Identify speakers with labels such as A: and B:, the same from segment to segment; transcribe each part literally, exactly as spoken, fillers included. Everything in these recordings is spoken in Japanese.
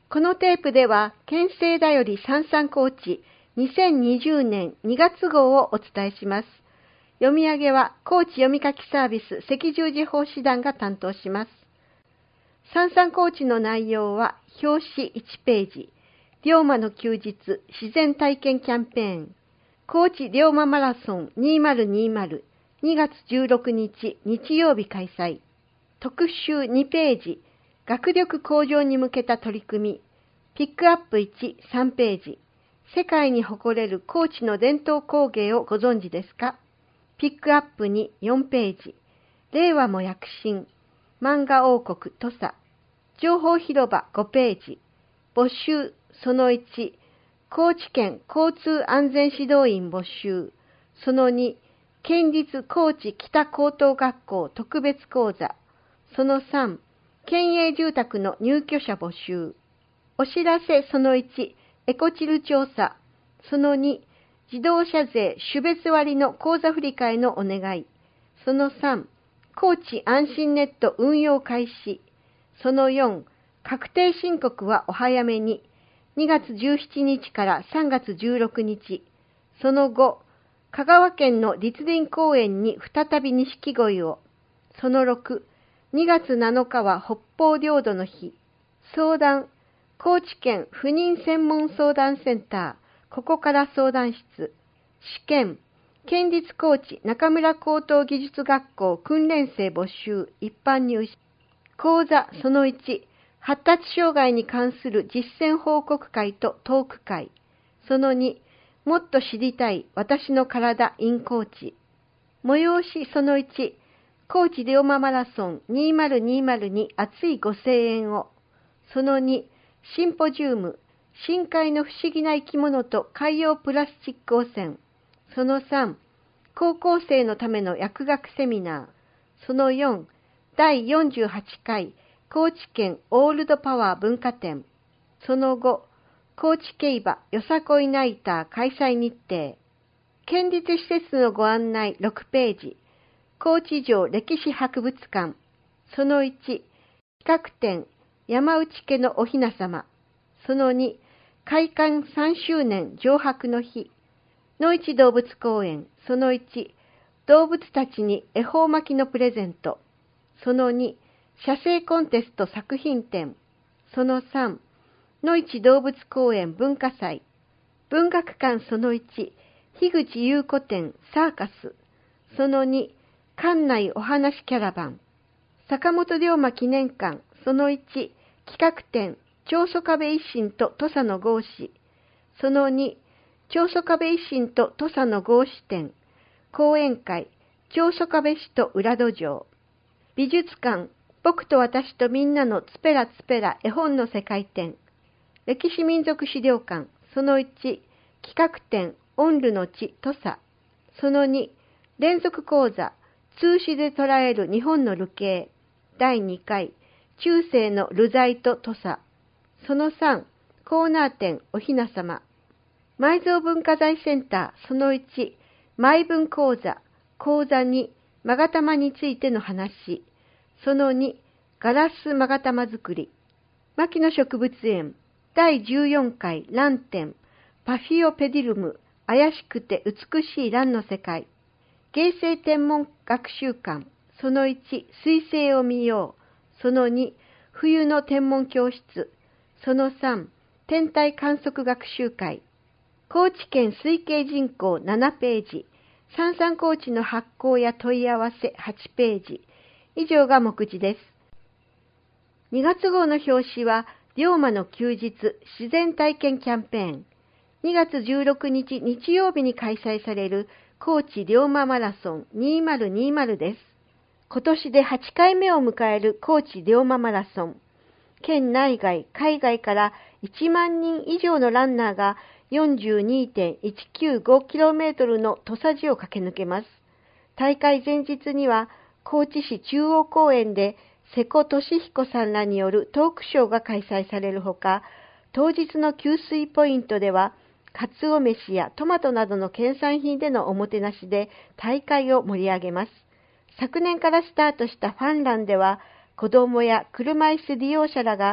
A: このテープでは、県政だよりさんさん高知にせんにじゅうねんにがつ号をお伝えします。読み上げは、高知読み書きサービス赤十字奉仕団が担当します。さんさん高知の内容は、表紙いちページ、龍馬の休日自然体験キャンペーン、高知龍馬マラソンにせんにじゅう、にがつじゅうろくにち日曜日開催、特集にページ、学力向上に向けた取り組み、ピックアップいち、さんページ、世界に誇れる高知の伝統工芸をご存知ですか？ピックアップに、よんページ、令和も躍進、漫画王国土佐、情報広場ごページ、募集そのいち、高知県交通安全指導員募集、そのに、県立高知北高等学校特別講座、そのさん、県営住宅の入居者募集、お知らせそのいち、エコチル調査、そのに、自動車税種別割の口座振替のお願い、そのさん、高知安心ネット運用開始、そのよん、確定申告はお早めに、にがつじゅうしちにちからさんがつじゅうろくにち、そのご、香川県の栗林公園に再び錦鯉を、そのろく、にがつなのかは北方領土の日、相談、高知県不妊専門相談センター、ここから相談室、試験、県立高知中村高等技術学校訓練生募集一般入試、講座そのいち、発達障害に関する実践報告会とトーク会、そのに、もっと知りたい私の体 in 高知、催しそのいち、高知龍馬マラソンにせんにじゅうに熱いご声援を、そのに、シンポジウム、深海の不思議な生き物と海洋プラスチック汚染、そのさん、高校生のための薬学セミナー、そのよん、だいよんじゅうはちかい高知県オールドパワー文化展、そのご、高知競馬よさこいナイター開催日程、県立施設のご案内ろくページ、高知城歴史博物館、そのいち、企画展山内家のおひなさま、そのに、開館さんしゅうねん上白の日、野市動物公園、そのいち、動物たちに恵方巻きのプレゼント、そのに、写生コンテスト作品展、そのさん、野市動物公園文化祭、文学館そのいち、樋口優子展サーカス、そのに、館内お話キャラバン、坂本龍馬記念館そのいち、企画展長宗我部一心と土佐の合祀、そのに、長宗我部一心と土佐の合祀展、講演会長宗我部氏と裏土壌、美術館僕と私とみんなのツペラツペラ絵本の世界展、歴史民族資料館そのいち、企画展オンルの地土佐、そのに、連続講座通史で捉える日本の流刑だいにかい中世の流罪と土佐、そのさん、コーナー展おひなさま、埋蔵文化財センターそのいち、埋文講座講座に勾玉についての話、そのに、ガラス勾玉作り、牧野植物園だいじゅうよんかい蘭展パフィオペディルム怪しくて美しい蘭の世界、芸生天文学習館そのいち、水星を見よう、そのに、冬の天文教室、そのさん、天体観測学習会、高知県推計人口ななページ、さんさん高知の発行や問い合わせはちページ、以上が目次です。にがつ号の表紙は、龍馬の休日自然体験キャンペーン、にがつじゅうろくにち日曜日に開催される高知龍馬マラソンにせんにじゅうです。今年ではちかいめを迎える高知龍馬マラソン。県内外、海外からいちまんにん以上のランナーが よんじゅうにてんいちきゅうごキロメートル の土佐路を駆け抜けます。大会前日には高知市中央公園で瀬古利彦さんらによるトークショーが開催されるほか、当日の給水ポイントではかつお飯やトマトなどの県産品でのおもてなしで大会を盛り上げます。昨年からスタートしたファンランでは、子どもや車椅子利用者らが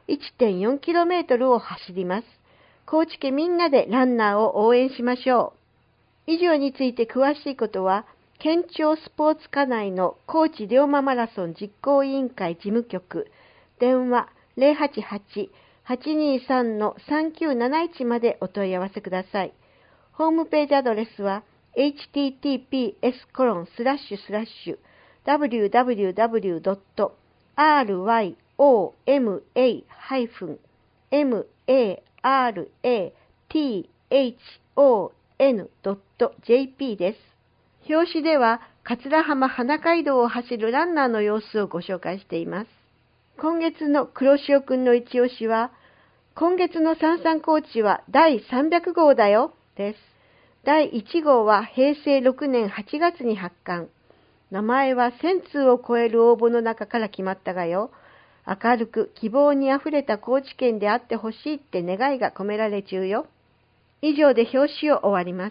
A: いってんよんキロメートル を走ります。高知県みんなでランナーを応援しましょう。以上について詳しいことは、県庁スポーツ課内の高知龍馬マラソン実行委員会事務局、電話 ゼロはちはち はちにさん さんきゅうなないち までお問い合わせください。ホームページアドレスは エイチティーティーピーエスコロンスラッシュスラッシュダブリューダブリューダブリュードットアールワイオーエムエーハイフンエムエーアールエーティーエイチオーエヌドットジェーピー です。表紙では桂浜花街道を走るランナーの様子をご紹介しています。今月の黒潮くんの一押しは、今月のさんさん高知はだいさんびゃくごうだよです。だいいちごうはへいせいろくねんはちがつに発刊。名前はせんつうを超える応募の中から決まったがよ。明るく希望にあふれた高知県であってほしいって願いが込められちゅうよ。以上で表紙を終わります。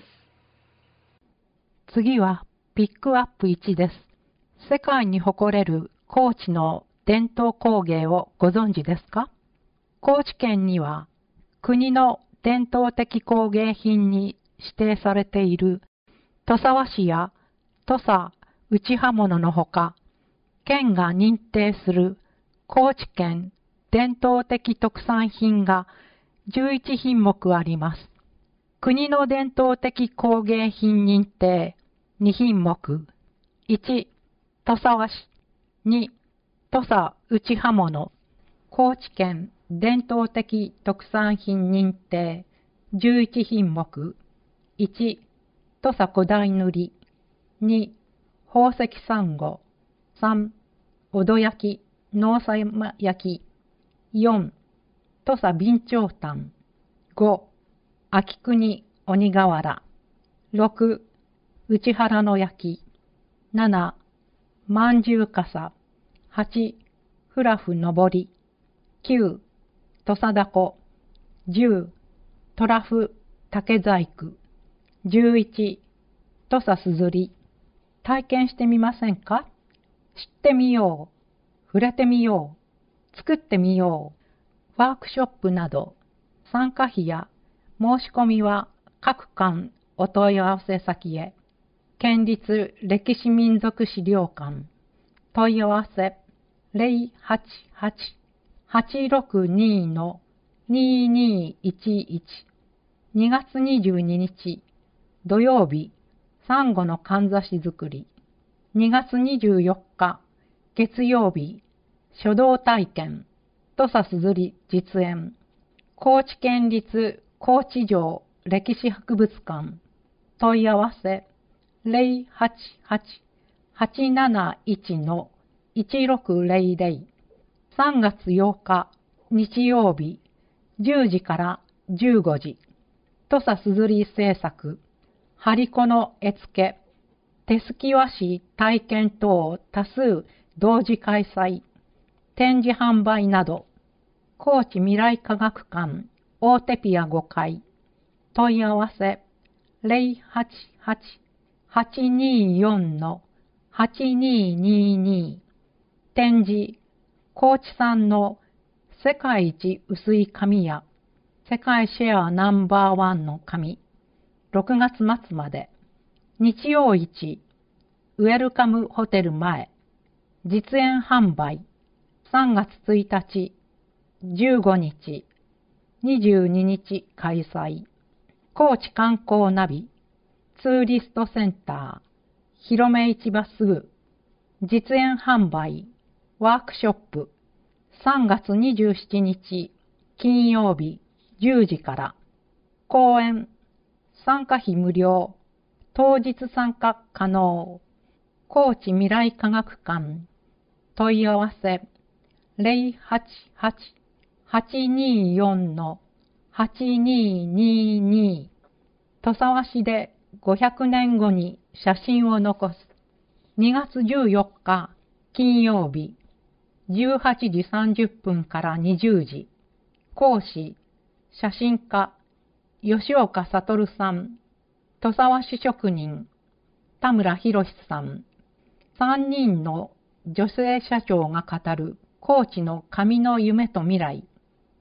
B: 次はピックアップいちです。世界に誇れる高知の伝統工芸をご存知ですか？高知県には国の伝統的工芸品に指定されている土佐和紙や土佐内刃物のほか、県が認定する高知県伝統的特産品がじゅういちひんもくあります。国の伝統的工芸品認定にひんもく。いち、土佐和紙。に、土佐内刃物。高知県伝統的特産品認定じゅういちひんもく。いち、土佐古代塗。に、宝石サンゴ。さん、おど焼き、農様焼き。よん、土佐備長炭。ご、秋国鬼瓦。ろく、内原の焼き。なな、まんじゅう傘。はち、フラフのぼり。きゅう、土佐だこ。じゅう、トラフ竹細工。じゅういち、土佐すずり。体験してみませんか？知ってみよう。触れてみよう。作ってみよう。ワークショップなど、参加費や申し込みは各館お問い合わせ先へ。県立歴史民族資料館。問い合わせゼロはちはち はちろくに ににいちいち。にがつにじゅうににち土曜日、サンゴのかんざし作り。にがつにじゅうよっか月曜日、書道体験。土佐すずり実演。高知県立高知城歴史博物館。問い合わせゼロはちはち はちなないち いちろくゼロゼロ。さんがつようか日曜日、じゅうじからじゅうごじ。土佐すずり制作。張子の絵付け。手すき和紙体験等多数同時開催。展示販売など。高知未来科学館大手ピアごかい。問い合わせゼロはちはち はちによん はちににに。展示、高知産の世界一薄い紙や世界シェアナンバーワンの紙。ろくがつまつまで。日曜市、ウェルカムホテル前。実演販売。さんがつついたち、じゅうごにち、にじゅうににち開催。高知観光ナビ、ツーリストセンター、広め市場すぐ。実演販売、ワークショップ。さんがつにじゅうしちにち、金曜日、じゅうじから。講演、参加費無料。当日参加可能。高知未来科学館。問い合わせゼロはちはち はちによん はちににに。土佐和紙でごひゃくねんごに写真を残す。にがつじゅうよっか金曜日、じゅうはちじさんじゅっぷんからにじゅうじ。講師、写真家、吉岡悟さん。土佐和紙職人、田村博さん。さんにんの女性社長が語る高知の紙の夢と未来。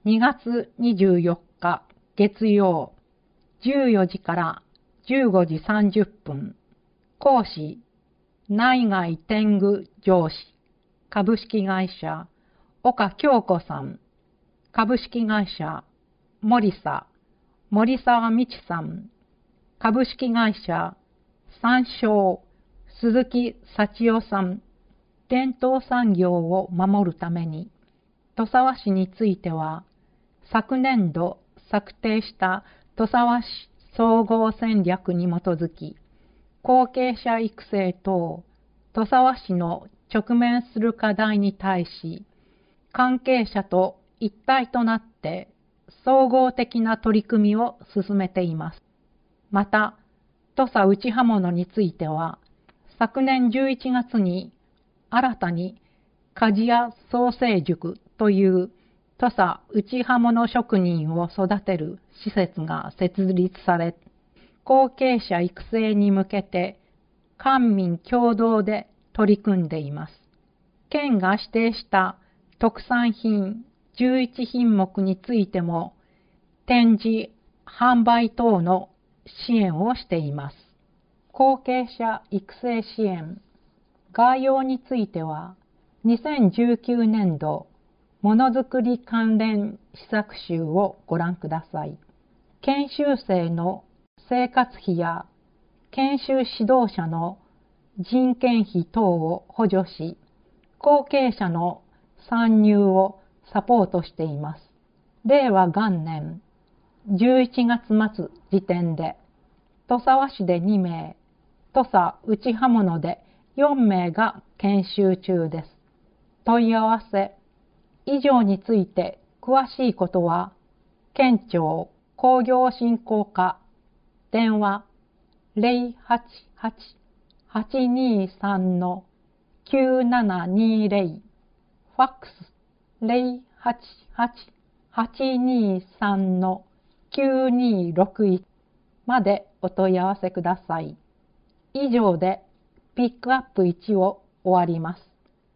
B: にがつにじゅうよっか月曜じゅうよじからじゅうごじさんじゅっぷん。講師内外天狗上司株式会社岡京子さん、株式会社森佐森沢美智さん、株式会社三商鈴木幸代さん。伝統産業を守るために土佐和紙については、昨年度策定した土佐和紙総合戦略に基づき、後継者育成等土佐和紙の直面する課題に対し、関係者と一体となって総合的な取り組みを進めています。また、土佐打刃物については、昨年じゅういちがつに新たに鍛冶屋創成塾という土佐打刃物職人を育てる施設が設立され、後継者育成に向けて官民共同で取り組んでいます。県が指定した特産品じゅういちひんもくについても展示、販売等の支援をしています。後継者育成支援概要については、にせんじゅうきゅうねんどものづくり関連施策集をご覧ください。研修生の生活費や研修指導者の人件費等を補助し、後継者の参入をサポートしています。令和元年じゅういちがつまつ時点で、土佐和紙でにめい、土佐打刃物でよんめいが研修中です。問い合わせ以上について詳しいことは、県庁工業振興課電話 ゼロはちはち はちにさん きゅうななにゼロ、ファックス ゼロはちはち はちにさん きゅうにろくいち までお問い合わせください。以上でピックアップいちを終わります。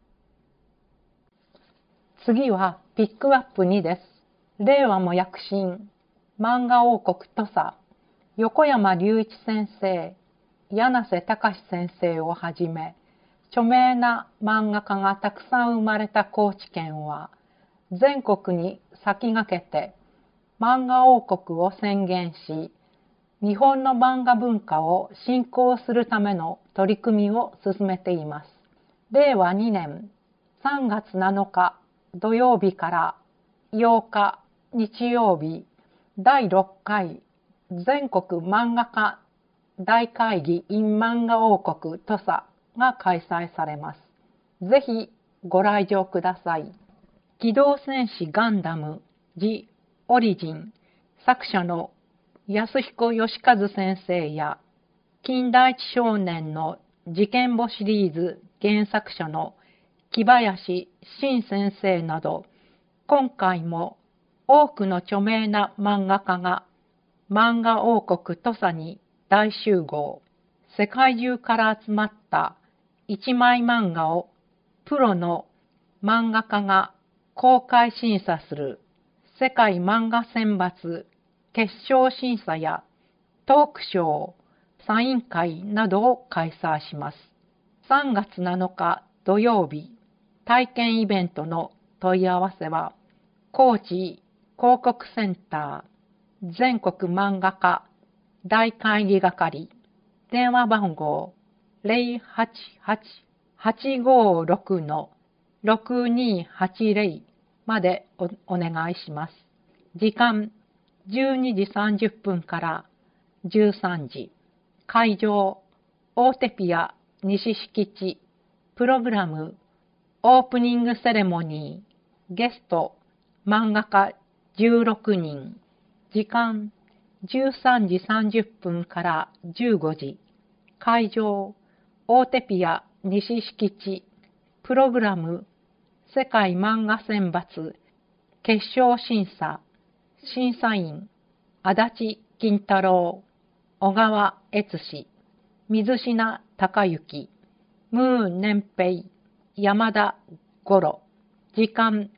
B: 次はピックアップにです。令和も躍進、漫画王国土佐、横山隆一先生、柳瀬隆先生をはじめ、著名な漫画家がたくさん生まれた高知県は、全国に先駆けて漫画王国を宣言し、日本の漫画文化を振興するための取り組みを進めています。令和にねんさんがつなのか土曜日からようか日曜日、だいろっかい全国漫画家大会議 in 漫画王国土佐が開催されます。ぜひご来場ください。機動戦士ガンダム The Origin 作者の安彦義和先生や金田一少年の事件簿シリーズ原作者の木林真先生など、今回も多くの著名な漫画家が漫画王国土佐に大集合。世界中から集まった一枚漫画をプロの漫画家が公開審査する世界漫画選抜決勝審査やトークショー、サイン会などを開催します。さんがつなのか土曜日、体験イベントの問い合わせは、高知広告センター全国漫画家大会議係、電話番号 ゼロはちはち はちごろく ろくにはちゼロ まで お, お願いします。時間じゅうにじさんじゅっぷんからじゅうさんじ。会場大手ピア西敷地。プログラムオープニングセレモニー。ゲスト漫画家じゅうろくにん。時間じゅうさんじさんじゅっぷんからじゅうごじ。会場大手ピア西敷地。プログラム世界漫画選抜決勝審査。審査員足立金太郎、小川悦司、水品隆之、ムー年平、山田五郎。時間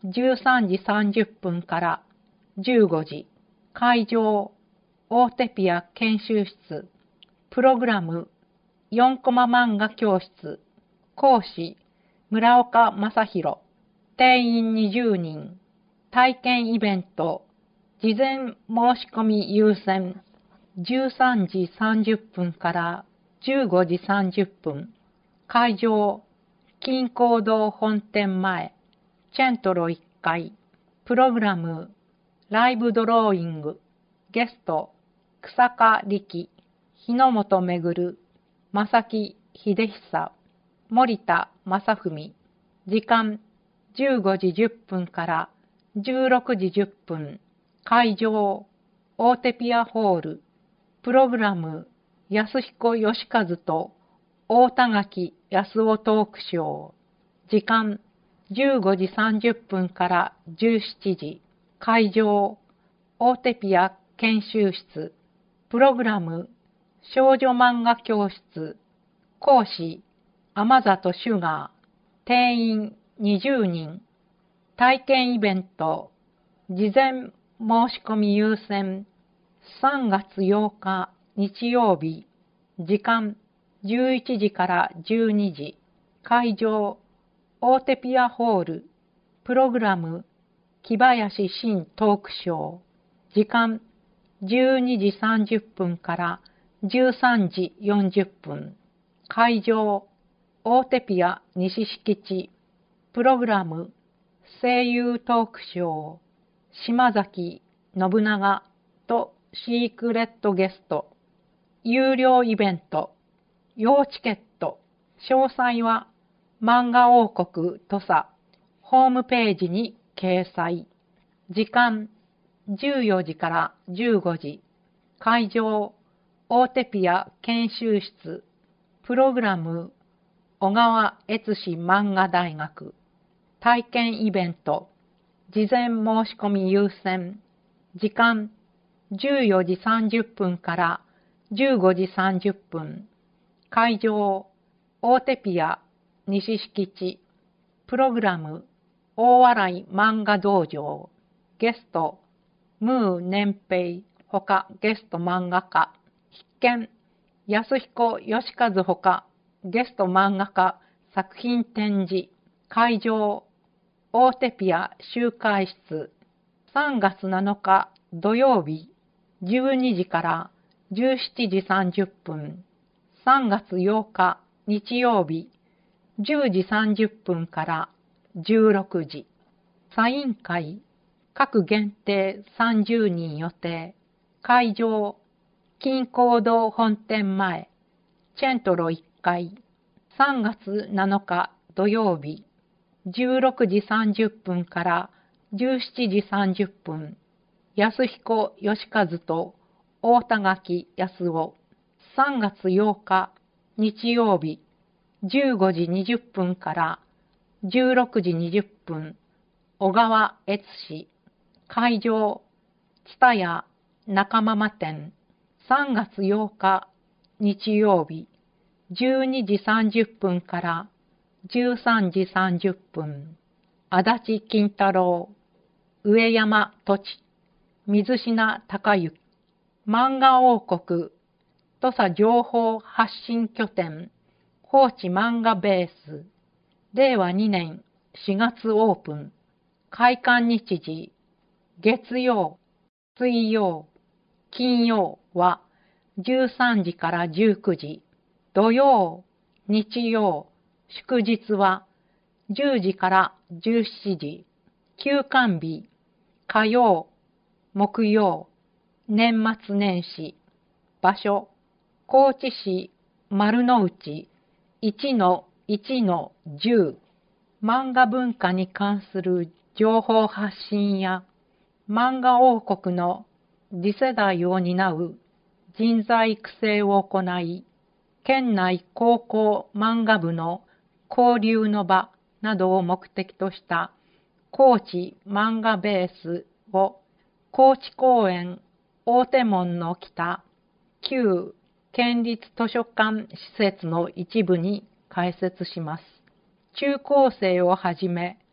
B: じゅうさんじさんじゅっぷんからじゅうごじ、会場、オーテピア研修室、プログラム、よんコマ漫画教室、講師、村岡正弘、定員にじゅうにん、体験イベント、事前申し込み優先、じゅうさんじさんじゅっぷんからじゅうごじさんじゅっぷん、会場、金光堂本店前、チェントロいっかい、プログラム、ライブドローイング、ゲスト、草加力、日の本巡、正木秀久、森田正文、時間じゅうごじじゅっぷんからじゅうろくじじゅっぷん、会場、オーテピアホール、プログラム、安彦義和と大田垣康夫トークショー、時間じゅうごじさんじゅっぷんからじゅうしちじ、会場、オーテピア研修室、プログラム、少女漫画教室、講師、天里シュガー、定員にじゅうにん、体験イベント、事前申し込み優先、さんがつようか日曜日、時間じゅういちじからじゅうにじ、会場、オーテピアホール、プログラム、木林新トークショー、時間じゅうにじさんじゅっぷんからじゅうさんじよんじゅっぷん、会場、オーテピア西敷地、プログラム、声優トークショー、島崎信長とシークレットゲスト、有料イベント、要チケット、詳細は漫画王国土佐ホームページに掲載。時間じゅうよじからじゅうごじ、会場、オーテピア研修室、プログラム、小川悦司漫画大学、体験イベント、事前申し込み優先、時間じゅうよじさんじゅっぷんからじゅうごじさんじゅっぷん、会場、オーテピア西敷地、プログラム、大笑い漫画道場、ゲスト、ムー年平、ほかゲスト漫画家、必見、安彦義和ほかゲスト漫画家作品展示、会場、オーテピア集会室、さんがつなのか土曜日、じゅうにじからじゅうしちじさんじゅっぷん、さんがつようか日曜日、じゅうじさんじゅっぷんからじゅうろくじ、サイン会、各限定さんじゅうにん予定、会場、金光堂本店前、チェントロいっかい、さんがつなのか土曜日、じゅうろくじさんじゅっぷんからじゅうしちじさんじゅっぷん、安彦義和と大田垣康夫、さんがつようか日曜日、じゅうごじにじゅっぷんからじゅうろくじにじゅっぷん、小川悦司、会場、つたや中ママ店、さんがつようか日曜日、じゅうにじさんじゅっぷんからじゅうさんじさんじゅっぷん、足立金太郎、上山土地、水品隆之、漫画王国、土佐情報発信拠点、高知漫画ベース、れいわにねんしがつオープン、開館日時、月曜、水曜、金曜はじゅうさんじからじゅうくじ、土曜、日曜、祝日はじゅうじからじゅうしちじ、休館日、火曜、木曜、年末年始、場所、高知市丸の内 いちのいちのじゅう、漫画文化に関する情報発信や漫画王国の次世代を担う人材育成を行い、県内高校漫画部の交流の場などを目的とした高知漫画ベースを高知公園大手門の北旧県立図書館施設の一部に開設します。中高生をはじめ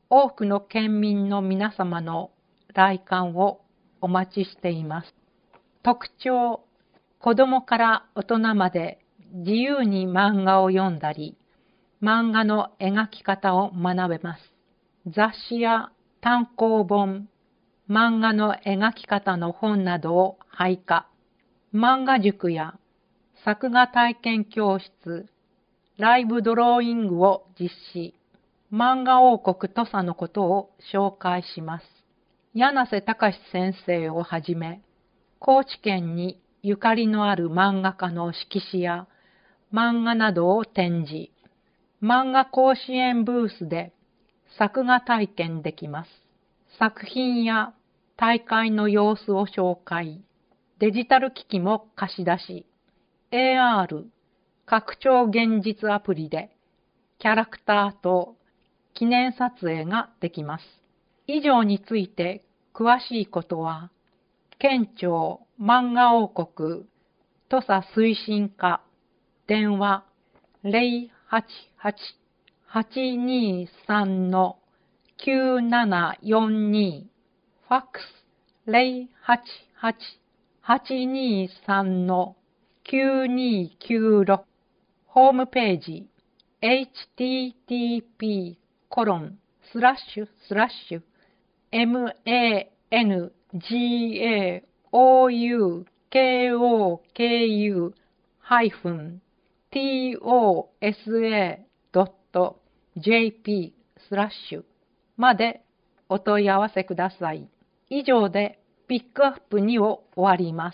B: 多くの県民の皆様の来館をお待ちしています。特徴、子供から大人まで自由に漫画を読んだり、漫画の描き方を学べます。雑誌や単行本、漫画の描き方の本などを配下、漫画塾や作画体験教室、ライブドローイングを実施、漫画王国土佐のことを紹介します。柳瀬隆先生をはじめ、高知県にゆかりのある漫画家の色紙や漫画などを展示、漫画甲子園ブースで作画体験できます。作品や大会の様子を紹介、デジタル機器も貸し出し、エーアール、拡張現実アプリでキャラクターと記念撮影ができます。以上について詳しいことは、県庁漫画王国土佐推進課電話 ゼロはちはち はちにさん きゅうななよんに ファックス ゼロはちはち はちにさん きゅうにきゅうろく ホームページ エイチティーティーピー コロンスラッシュスラッシュ エムエーエヌジーエーオーユーケーオーケーユー ハイフン トサ ドット ジェーピー スラッシュまでお問い合わせください。以上でピックアップにを終わります。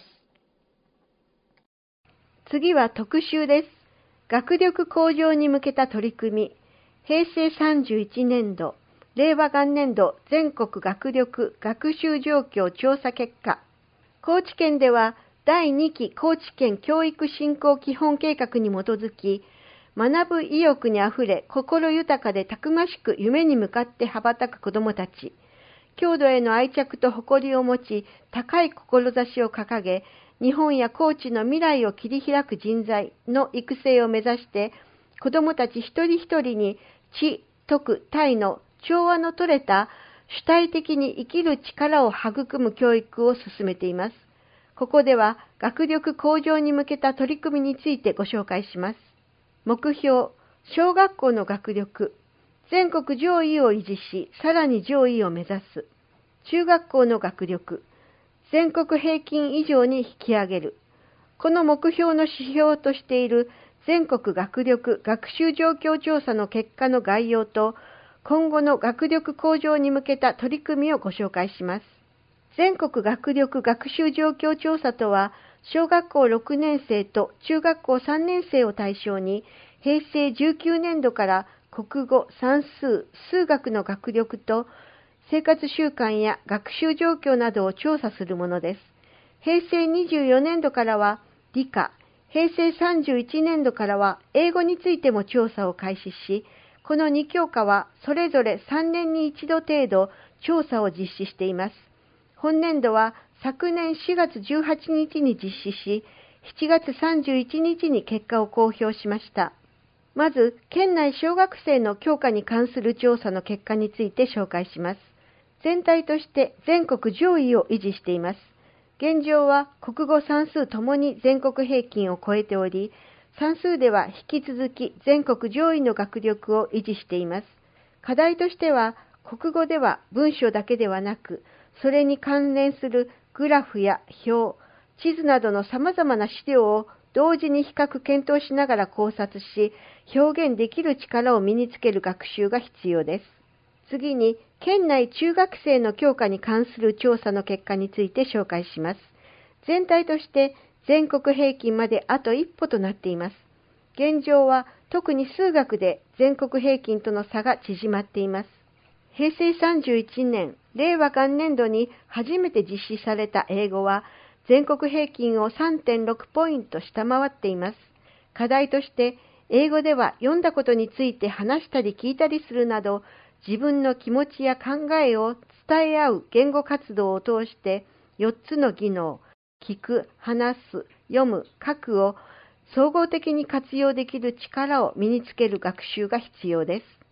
A: 次は特集です。学力向上に向けた取り組み、平成さんじゅういちねんど、令和元年度全国学力学習状況調査結果。高知県ではだいにき高知県教育振興基本計画に基づき、学ぶ意欲にあふれ、心豊かでたくましく夢に向かって羽ばたく子どもたち、郷土への愛着と誇りを持ち、高い志を掲げ、日本や高知の未来を切り開く人材の育成を目指して、子どもたち一人一人に知、徳、体の調和の取れた主体的に生きる力を育む教育を進めています。ここでは学力向上に向けた取り組みについてご紹介します。目標、小学校の学力、全国上位を維持し、さらに上位を目指す。中学校の学力、全国平均以上に引き上げる。この目標の指標としている全国学力学習状況調査の結果の概要と、今後の学力向上に向けた取り組みをご紹介します。全国学力学習状況調査とは、小学校ろくねん生と中学校さんねん生を対象に、平成じゅうきゅうねんどから国語、算数、数学の学力と、生活習慣や学習状況などを調査するものです。平成にじゅうよねんどからは理科、平成さんじゅういちねんどからは英語についても調査を開始し、このに教科はそれぞれさんねんに一度程度調査を実施しています。本年度は昨年しがつじゅうはちにちに実施し、しちがつさんじゅういちにちに結果を公表しました。まず、県内小学生の教科に関する調査の結果について紹介します。全体として全国上位を維持しています。現状は国語算数ともに全国平均を超えており、算数では引き続き全国上位の学力を維持しています。課題としては、国語では文章だけではなく、それに関連するグラフや表、地図などの様々な資料を同時に比較検討しながら考察し、表現できる力を身につける学習が必要です。次に、県内中学生の教科に関する調査の結果について紹介します。全体として全国平均まであと一歩となっています。現状は特に数学で全国平均との差が縮まっています。平成さんじゅういちねん、令和元年度に初めて実施された英語は全国平均を さんてんろく ポイント下回っています。課題として英語では読んだことについて話したり聞いたりするなど、自分の気持ちや考えを伝え合う言語活動を通してよっつの技能、聞く、話す、読む、書くを総合的に活用できる力を身につける学習が必要です。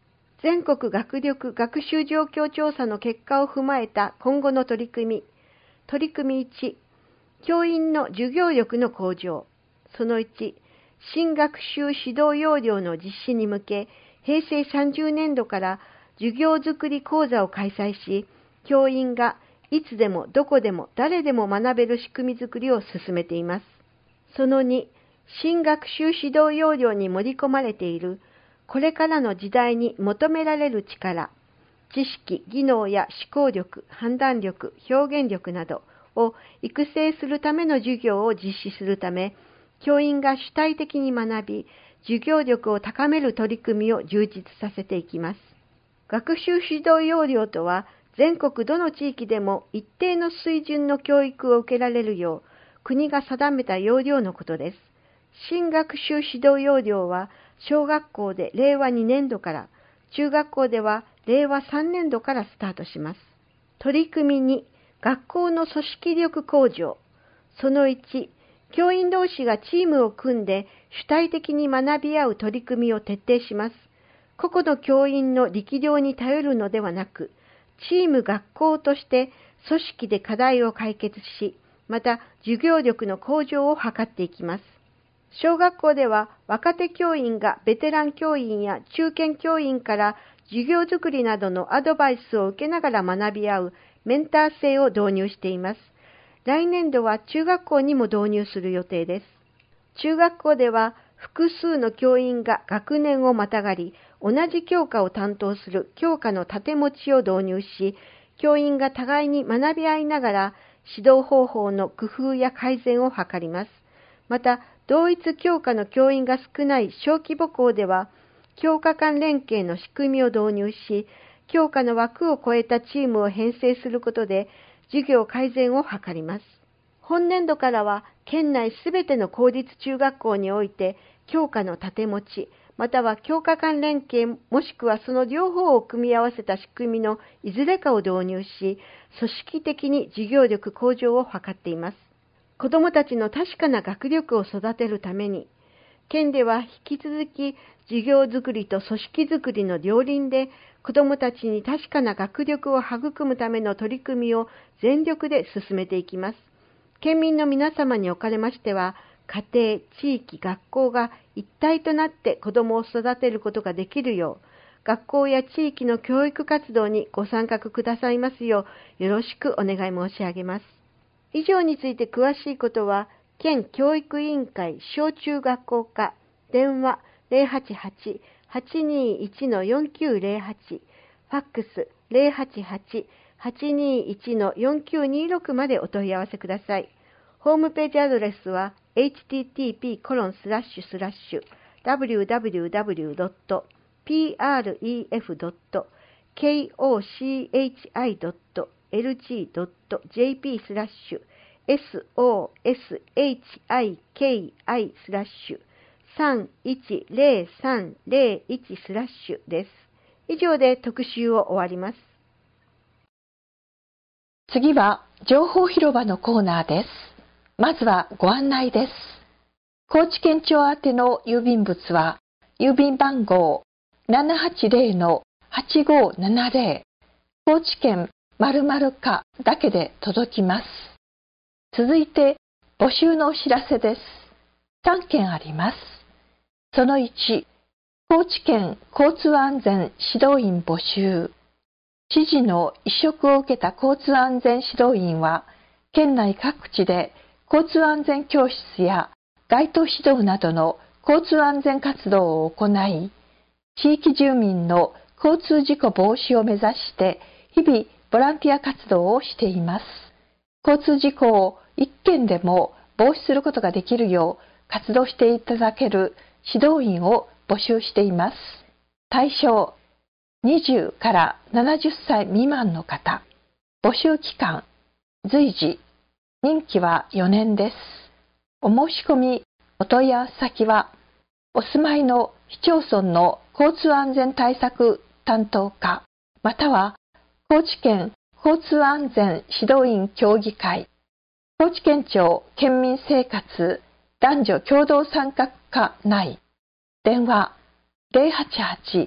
A: 全国学力学習状況調査の結果を踏まえた今後の取り組み。取り組みいち、教員の授業力の向上。そのいち、新学習指導要領の実施に向け、へいせいさんじゅうねんどから授業づくり講座を開催し、教員がいつでもどこでも誰でも学べる仕組みづくりを進めています。そのに、新学習指導要領に盛り込まれている、これからの時代に求められる力、知識、技能や思考力、判断力、表現力などを育成するための授業を実施するため、教員が主体的に学び、授業力を高める取り組みを充実させていきます。学習指導要領とは、全国どの地域でも一定の水準の教育を受けられるよう、国が定めた要領のことです。新学習指導要領は、小学校でれいわにねんどから、中学校ではれいわさんねんどからスタートします。取り組みに、学校の組織力向上。そのいち、教員同士がチームを組んで主体的に学び合う取り組みを徹底します。個々の教員の力量に頼るのではなく、チーム学校として組織で課題を解決し、また授業力の向上を図っていきます。小学校では若手教員がベテラン教員や中堅教員から授業づくりなどのアドバイスを受けながら学び合うメンター制を導入しています。来年度は中学校にも導入する予定です。中学校では複数の教員が学年をまたがり、同じ教科を担当する教科の縦持ちを導入し、教員が互いに学び合いながら指導方法の工夫や改善を図ります。また、同一教科の教員が少ない小規模校では、教科間連携の仕組みを導入し、教科の枠を超えたチームを編成することで、授業改善を図ります。本年度からは、県内すべての公立中学校において、教科の縦持ち、または教科間連携もしくはその両方を組み合わせた仕組みのいずれかを導入し、組織的に授業力向上を図っています。子どもたちの確かな学力を育てるために、県では引き続き授業づくりと組織づくりの両輪で、子どもたちに確かな学力を育むための取り組みを全力で進めていきます。県民の皆様におかれましては、家庭、地域、学校が一体となって子どもを育てることができるよう、学校や地域の教育活動にご参画くださいますよう、よろしくお願い申し上げます。以上について詳しいことは、県教育委員会小中学校課、電話 ゼロはちはち はちにいち よんきゅうゼロはち、ファックス ゼロはちはち はちにいち よんきゅうにろく までお問い合わせください。ホームページアドレスは エイチティーティーピーコロンスラッシュスラッシュダブリューダブリューダブリュードットピーアールイーエフドットケーオーシーエイチアイドットエルジードットジェーピースラッシュ エスオーエスエイチアイケーアイ スラッシュさんいちゼロさんゼロいちスラッシュです。以上で特集を終わります。
C: 次は情報広場のコーナーです。まずはご案内です。高知県庁宛ての郵便物は、郵便番号 ななはちゼロのはちごななゼロ、高知県〇〇課だけで届きます。続いて、募集のお知らせです。さんけんあります。そのいち、高知県交通安全指導員募集。知事の委嘱を受けた交通安全指導員は、県内各地で交通安全教室や街頭指導などの交通安全活動を行い、地域住民の交通事故防止を目指して日々ボランティア活動をしています。交通事故を一件でも防止することができるよう活動していただける指導員を募集しています。対象、にじゅうからななじゅっさい未満の方。募集期間、随時。任期はよねんです。お申し込み、お問い合わせ先は、お住まいの市町村の交通安全対策担当課、または高知県交通安全指導員協議会、高知県庁県民生活男女共同参画課内、電話ゼロはちはち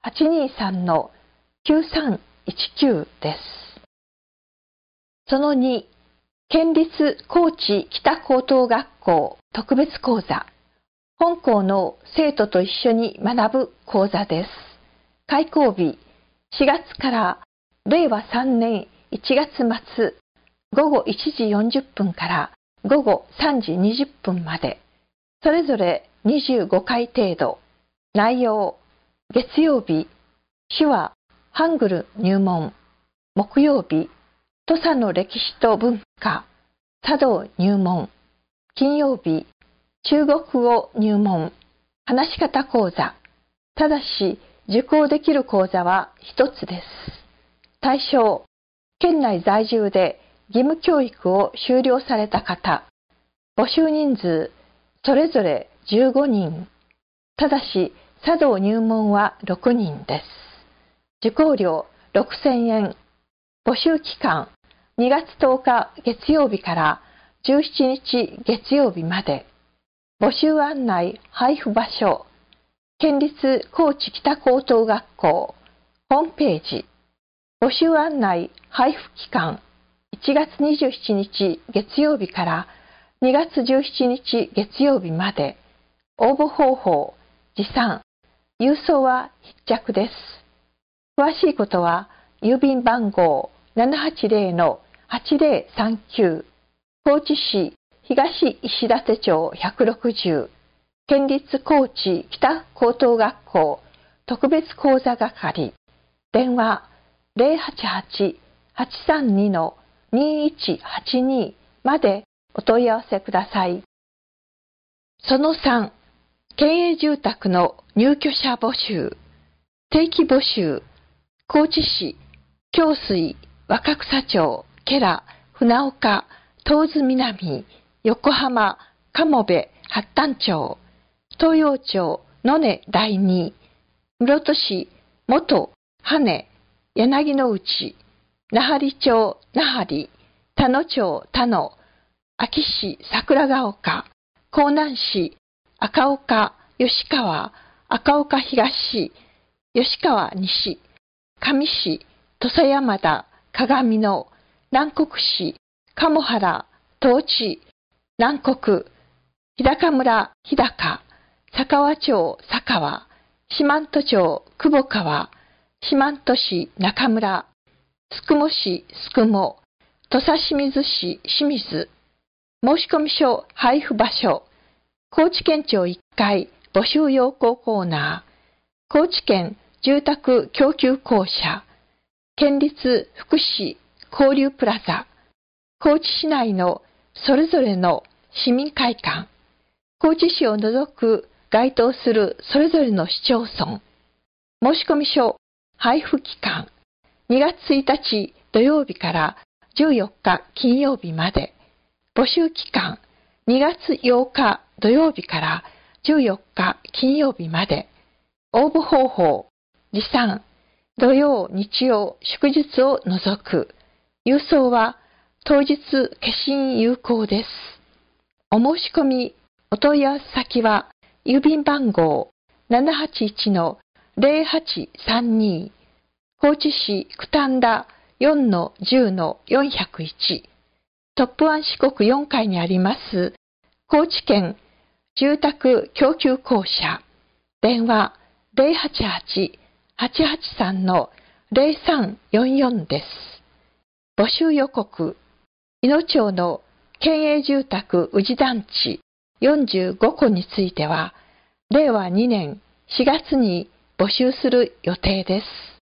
C: はちにさんのきゅうさんいちきゅうです。そのに、県立高知北高等学校特別講座。本校の生徒と一緒に学ぶ講座です。開講日、しがつかられいわさんねんいちがつ末、ごごいちじよんじゅっぷんからごごさんじにじゅっぷんまで、それぞれにじゅうごかい程度。内容、月曜日、手話、ハングル入門。木曜日、土佐の歴史と文化、茶道入門。金曜日、中国語入門。話し方講座。ただし、受講できる講座は一つです。対象、県内在住で義務教育を修了された方。募集人数、それぞれじゅうごにん。ただし、茶道入門はろくにんです。受講料ろくせんえん。募集期間、にがつとおか月曜日からじゅうしちにち月曜日まで。募集案内配布場所、県立高知北高等学校ホームページ。募集案内配布期間、いちがつにじゅうしちにち月曜日からにがつじゅうしちにち月曜日まで。応募方法、持参、郵送は必着です。詳しいことは郵便番号 ななはちぜろのはちぜろさんきゅう、高知市東石館町ひゃくろくじゅう、県立高知北高等学校特別講座係、電話 ゼロはちはち はちさんに にいちはちに までお問い合わせください。そのさん、県営住宅の入居者募集。定期募集。高知市、京水、若草町、慶良、船岡、東津南、横浜、鴨部、八反町、東洋町、野根第二、室戸市、元、羽、柳の内、那覇里町、那覇里、田野町、田野、安芸市、桜ヶ丘、江南市、赤岡、吉川、赤岡東、吉川西、上市、土佐山田、鏡野、南国市、鴨原、東地、南国、日高村、日高、佐川町、佐川、四万十町、久保川、四万十市、中村、宿毛市、宿毛、土佐清水市、清水、申込書配布場所、高知県庁いっかい募集要項コーナー、高知県住宅供給公社、県立福祉交流プラザ、高知市内のそれぞれの市民会館、高知市を除く該当するそれぞれの市町村、申込書配布期間、にがつついたち土曜日からじゅうよっか金曜日まで、募集期間、にがつようか土曜日からじゅうよっか金曜日まで。応募方法、持参、土曜、日曜、祝日を除く。郵送は当日消印有効です。お申し込み、お問い合わせ先は郵便番号 ななはちいちのゼロはちさんに、高知市九反田 よんのじゅうのよんひゃくいち、トップワン四国よんかいにあります高知県住宅供給公社、電話ゼロはちはち はちはちさんのゼロさんよんよんです。募集予告、伊野町の県営住宅宇治団地よんじゅうごこについては、れいわにねんしがつに募集する予定です。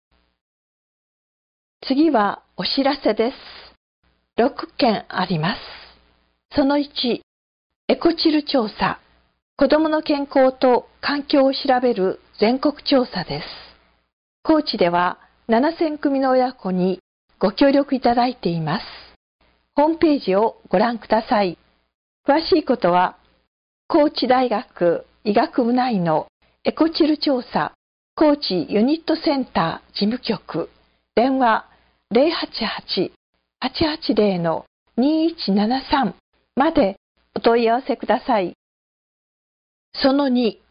C: 次はお知らせです。ろっけんあります。そのいち、エコチル調査。子どもの健康と環境を調べる全国調査です。高知ではななせんくみの親子にご協力いただいています。ホームページをご覧ください。詳しいことは、高知大学医学部内のエコチル調査高知ユニットセンター事務局、電話ゼロはちはち はちはちゼロのにいちななさんまでお問い合わせください。そのに、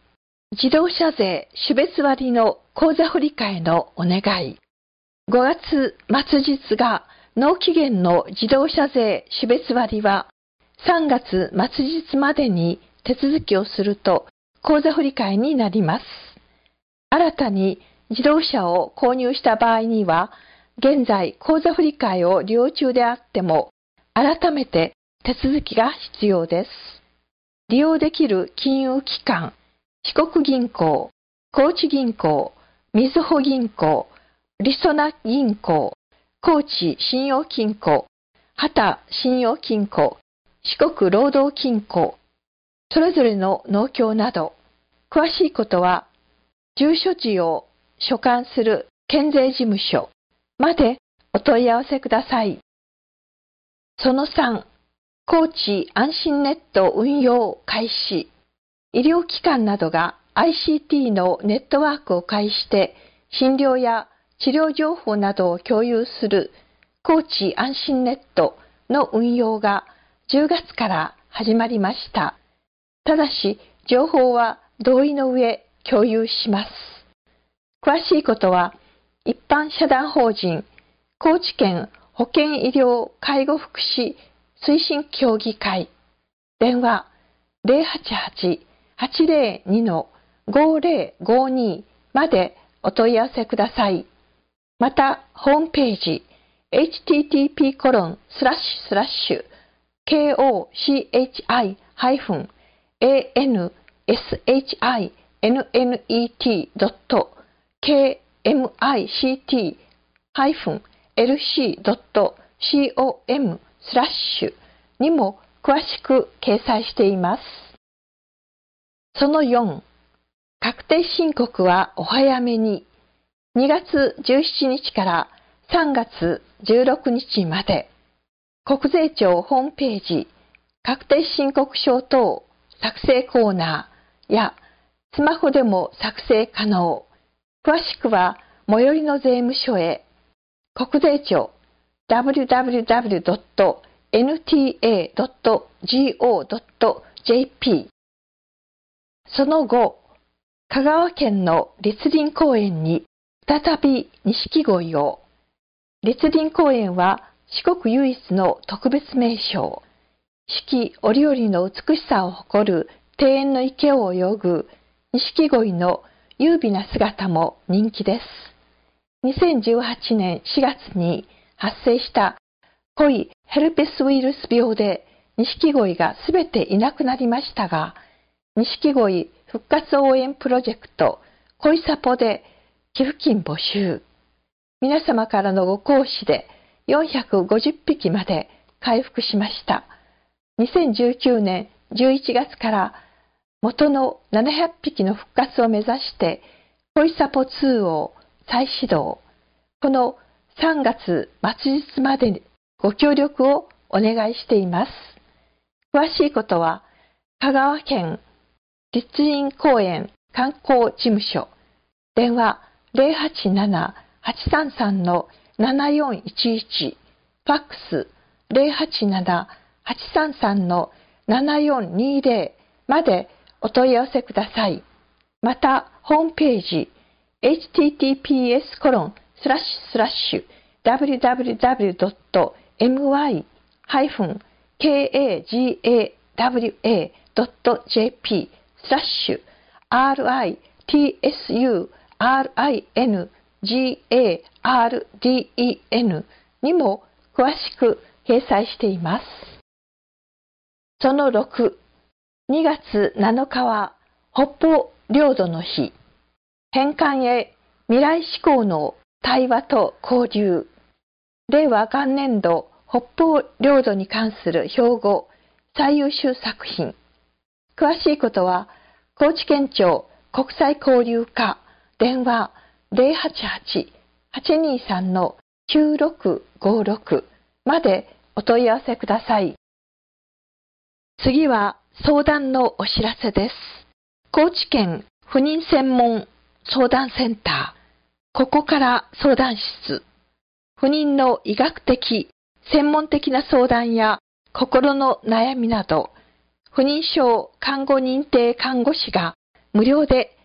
C: 自動車税種別割の口座振替のお願い。ごがつ末日が納期限の自動車税種別割はさんがつ末日までに手続きをすると口座振替になります。新たに自動車を購入した場合には、現在口座振替を利用中であっても、改めて手続きが必要です。利用できる金融機関、四国銀行、高知銀行、みずほ銀行、りそな銀行、高知信用金庫、畑信用金庫、四国労働金庫、それぞれの農協など、詳しいことは、住所地を所管する県税事務所までお問い合わせください。そのさん、高知安心ネット運用開始。医療機関などが アイシーティー のネットワークを介して診療や治療情報などを共有する高知安心ネットの運用がじゅうがつから始まりました。ただし、情報は同意の上共有します。詳しいことは、一般社団法人高知県保健医療介護福祉推進協議会、電話 ゼロはちはち はちゼロに ごゼロごに までお問い合わせください。また、ホームページ エイチティーティーピーコロンスラッシュスラッシュ ケーオーシーエイチアイ ハイフン エーエヌエスエイチアイエヌエヌイーティー ドット ケーエムアイシーティー ハイフン エルシー ドット コム スラッシュにも詳しく掲載しています。そのよん、確定申告はお早めに。にがつじゅうしちにちからさんがつじゅうろくにちまで、国税庁ホームページ、確定申告書等作成コーナーや、スマホでも作成可能。詳しくは、最寄りの税務署へ、国税庁 ダブリューダブリューダブリュードットエヌティーエードットゴードットジェーピー。その後、香川県の栗林公園に再び錦鯉を。栗林公園は四国唯一の特別名勝。四季折々の美しさを誇る庭園の池を泳ぐ錦鯉の優美な姿も人気です。にせんじゅうはちねんしがつに発生した濃いヘルペスウイルス病で錦鯉がすべていなくなりましたが、錦鯉復活応援プロジェクト恋サポで寄付金募集。皆様からのご講師でよんひゃくごじゅっぴきまで回復しました。にせんじゅうきゅうねんじゅういちがつから元のななひゃくぴきの復活を目指して恋サポツーを再始動。このさんがつ末日までにご協力をお願いしています。詳しいことは香川県栗林公園観光事務所、電話 ゼロはちなな はちさんさん ななよんいちいち、ファックス ゼロはちなな はちさんさん ななよんにゼロ までお問い合わせください。また、ホームページ エイチティーティーピーエスコロンスラッシュスラッシュ ダブリューダブリューダブリュードットエムワイハイフンケーエージーエーダブリューエードットジェーピースラッシュ アールアイティーエスユーアールアイエヌジーエーアールディーイーエヌ にも詳しく掲載しています。そのろく、にがつなのかは北方領土の日。返還へ未来志向の対話と交流。令和元年度北方領土に関する標語最優秀作品。詳しいことは高知県庁国際交流課電話 ゼロはちはち はちにさん きゅうろくごろく までお問い合わせください。次は相談のお知らせです。高知県不妊専門相談センター、ここから相談室、不妊の医学的、専門的な相談や心の悩みなど、不妊症看護認定看護師が無料で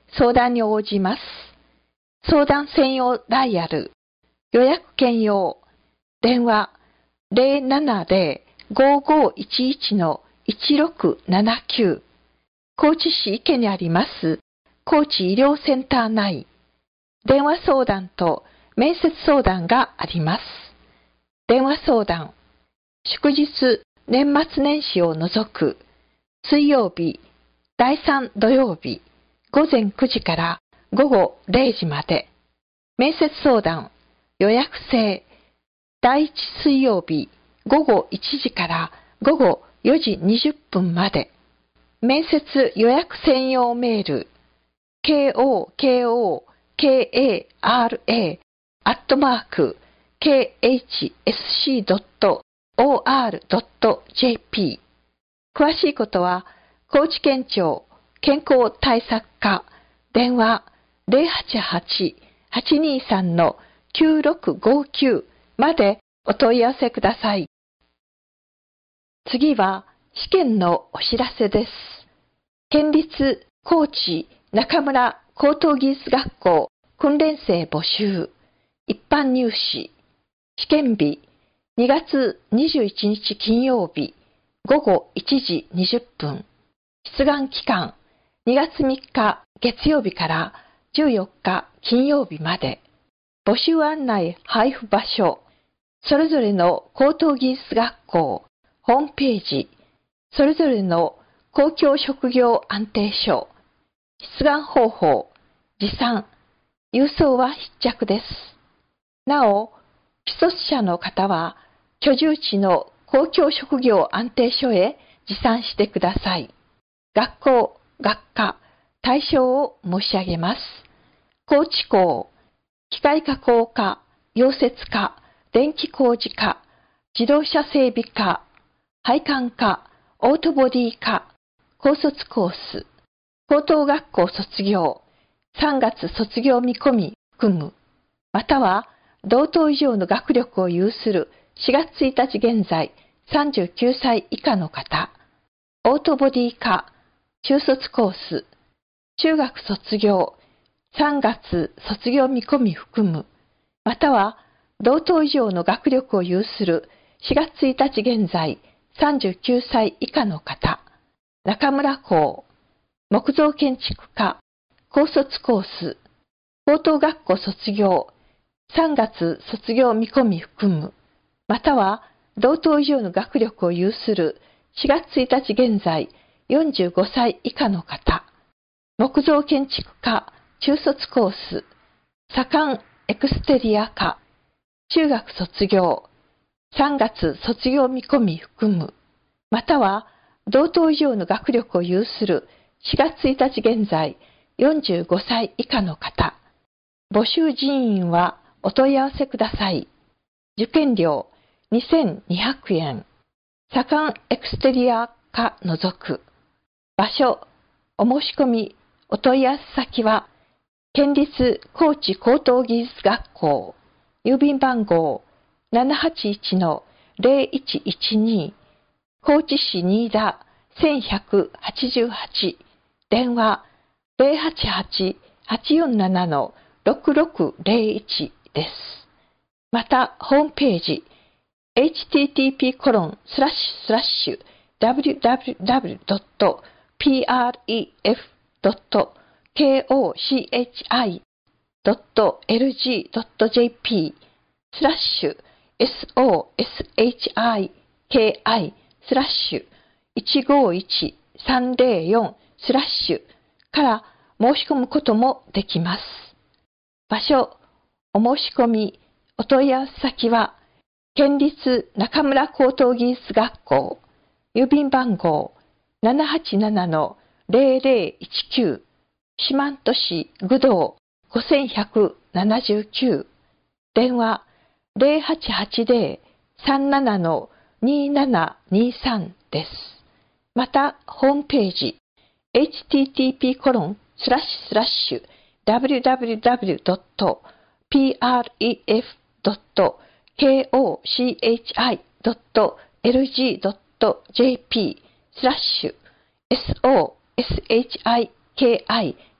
C: 相談に応じます。相談専用ダイヤル、予約券用、電話 ゼロななゼロ ごーごーいちいち のいちろくななきゅう、高知市池にあります高知医療センター内、電話相談と面接相談があります。電話相談、祝日、年末年始を除く、水曜日、だいさん土曜日、ごぜんくじからごごれいじまで。面接相談、予約制、だいいち水曜日、ごごいちじからごごよじにじゅっぷんまで。面接予約専用メール、ケーオーケーオーケーエーアールエー アットマーク ケーエイチエスシードットオーアールドットジェーピー。詳しいことは、高知県庁健康対策課電話 ゼロはちはち はちにさん きゅうろくごきゅう までお問い合わせください。次は試験のお知らせです。県立高知中村高等技術学校訓練生募集、一般入試、試験日にがつにじゅういちにち金曜日ごごいちじにじゅっぷん、出願期間にがつみっか月曜日からじゅうよっか金曜日まで。募集案内配布場所、それぞれの高等技術学校ホームページ、それぞれの公共職業安定所、出願方法、持参、郵送は必着です。なお、既卒者の方は居住地の公共職業安定所へ持参してください。学校、学科、対象を申し上げます。高知工、機械加工科、溶接科、電気工事科、自動車整備科、配管科、オートボディ科、高卒コース、高等学校卒業、さんがつ卒業見込み含む、または同等以上の学力を有するしがつついたち現在さんじゅうきゅうさい以下の方、オートボディ科、中卒コース、中学卒業、さんがつ卒業見込み含む、または同等以上の学力を有するしがつついたち現在さんじゅうきゅうさい以下の方、中村工、木造建築科、高卒コース、高等学校卒業、さんがつ卒業見込み含む、または同等以上の学力を有するしがつついたち現在よんじゅうごさい以下の方、木造建築科、中卒コース、左官エクステリア科、中学卒業、さんがつ卒業見込み含む、または同等以上の学力を有するしがつついたち現在よんじゅうごさい以下の方、募集人員はお問い合わせください。受験料にせんにひゃくえん、左官エクステリア科除く。場所、お申し込み、お問い合わせ先は、県立高知高等技術学校、郵便番号 ななはちいちのゼロいちいちに、高知市新田せんひゃくはちじゅうはち、電話ゼロはちはち はちよんなな ろくろくゼロいちです。また、ホームページ、エイチティーティーピーコロンスラッシュスラッシュダブリューダブリューダブリュードットピーアールイーエフドットケーオーシーエイチアイドットエルジードットジェーピースラッシュ エスオーエスエイチアイケーアイスラッシュいちごいちさんゼロよんスラッシュから申し込むこともできます。場所、お申し込み、お問い合わせ先は、県立中村高等技術学校、郵便番号 ななはちななのゼロゼロいちきゅう、四万十市愚道ごせんひゃくななじゅうきゅう、電話ゼロはちはちゼロ さんななのにななにさんです。また、ホームページ、エイチティーティーピーコロンスラッシュスラッシュダブリューダブリューダブリュードットピーアールイーエフドットケーオーシーエイチアイドットエルジードットジェーピースラッシュエスオーエスエイチアイケーアイ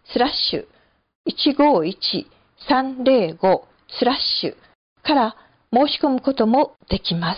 C: スラッシュいちごいちさんぜろごスラッシュから申し込むこともできます。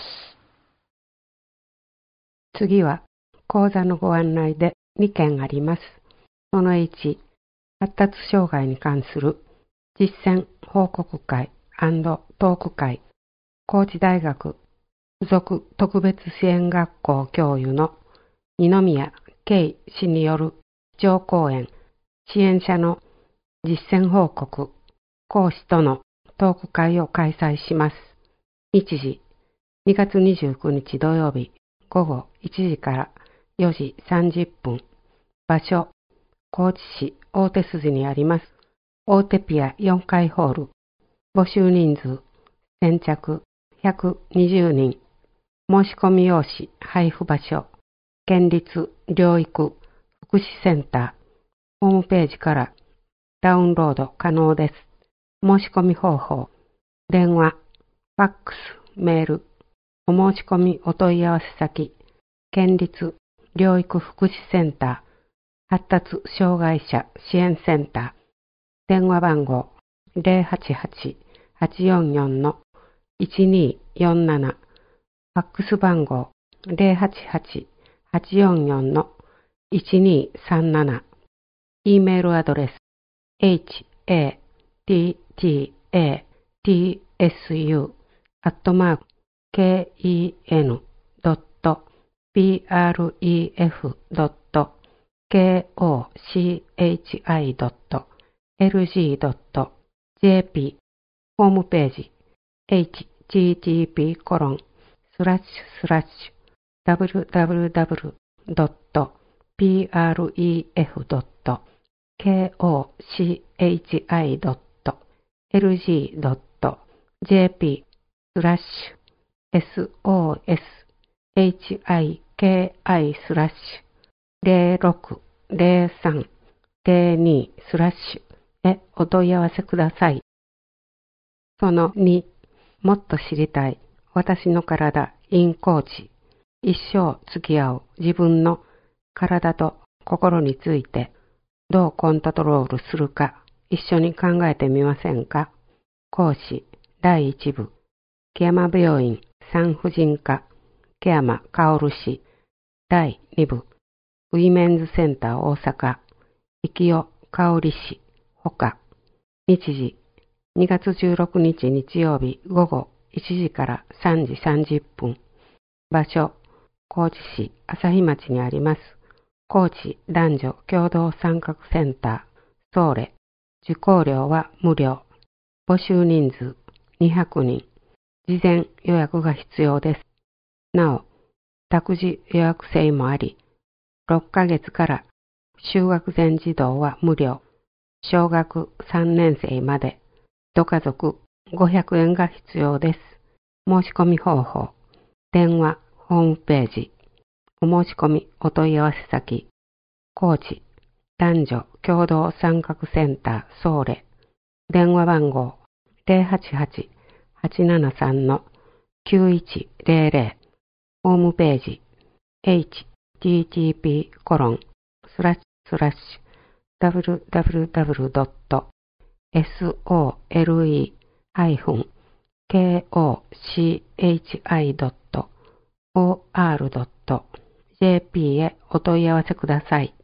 D: 次は講座のご案内でにけんあります。そのいち、発達障害に関する実践報告会&トーク会、高知大学附属特別支援学校教諭の二宮圭氏による基調講演、支援者の実践報告、講師とのトーク会を開催します。日時、にがつにじゅうくにち土曜日ごごいちじからよじさんじゅっぷん。場所、高知市大手筋にあります。大手ピアよんかいホール。募集人数、先着ひゃくにじゅうにん。申し込み用紙、配布場所、県立療育福祉センター。ホームページからダウンロード可能です。申し込み方法、電話、ファックス、メール、お申し込みお問い合わせ先、県立療育福祉センター、発達障害者支援センター、電話番号 ゼロはちはち はちよんよん いちによんなな、ファックス番号 ゼロはちはち はちよんよん いちにさんなな、E メールアドレス エイチエーティーティーエーティーエスユー アットマーク ケーイーエヌ ドット ピーアールイーエフ ドット ケーオーシーエイチアイ ドット エルジー ドット ジェーピー ホームページ エイチティーティーピー コロンスラッシュスラッシュ ダブリューダブリューダブリュー ドット ピーアールイーエフ ドット ケーオーシーエイチアイ ドット エルジー ドット ジェーピー スラッシュ エスオーエスエイチアイケーアイ スラッシュ ゼロろくゼロさんゼロに スラッシュへお問い合わせください。そのに、もっと知りたい私の体 in コーチ。一生付き合う自分の体と心についてどうコントロールするか一緒に考えてみませんか。講師だいいち部、木山病院産婦人科木山薫氏。だいに部、ウィメンズセンター大阪生代香織氏ほか。日時、にがつじゅうろくにち日曜日ごごいちじからさんじさんじゅっぷん。場所、高知市朝日町にあります高知男女共同参画センターソーレ。受講料は無料。募集人数にひゃくにん。事前予約が必要です。なお、託児予約制もあり、ろっかげつから就学前児童は無料。小学さんねん生まで一家族ごひゃくえんが必要です。申し込み方法、電話、ホームページ、お申し込みお問い合わせ先、高知男女共同参画センターソーレ。電話番号ゼロはちはち はちななさん きゅういちゼロゼロ。ホームページ エイチティーティーピー コロンスラッシュスラッシュ ダブリューダブリューダブリュー ドット エスオーエルイー ケーオーシーエイチアイ ドット オーアール ドット ジェーピー へお問い合わせください。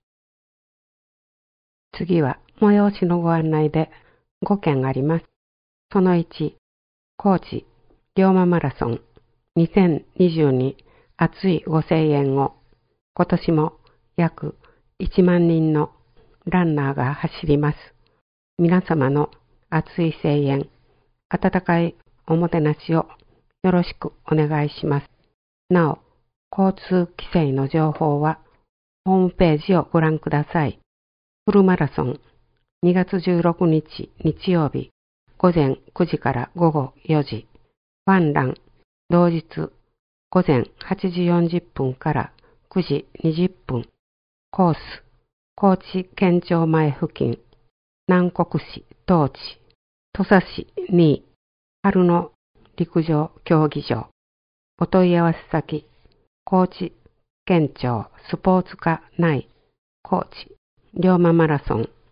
D: 次は催しのご案内でごけんあります。そのいち、高知龍馬マラソンにせんにじゅうに熱いご声援を。今年も約いちまんにんのランナーが走ります。皆様の熱い声援、温かいおもてなしをよろしくお願いします。なお、交通規制の情報はホームページをご覧ください。フルマラソンにがつじゅうろくにち日曜日ごぜんくじからごごよじ。ワンラン同日ごぜんはちじよんじゅっぷんからくじにじゅっぷん。コース、高知県庁前付近、南国市東地、土佐市に春の陸上競技場。お問い合わせ先、高知県庁スポーツ課内、高知龍馬マラソン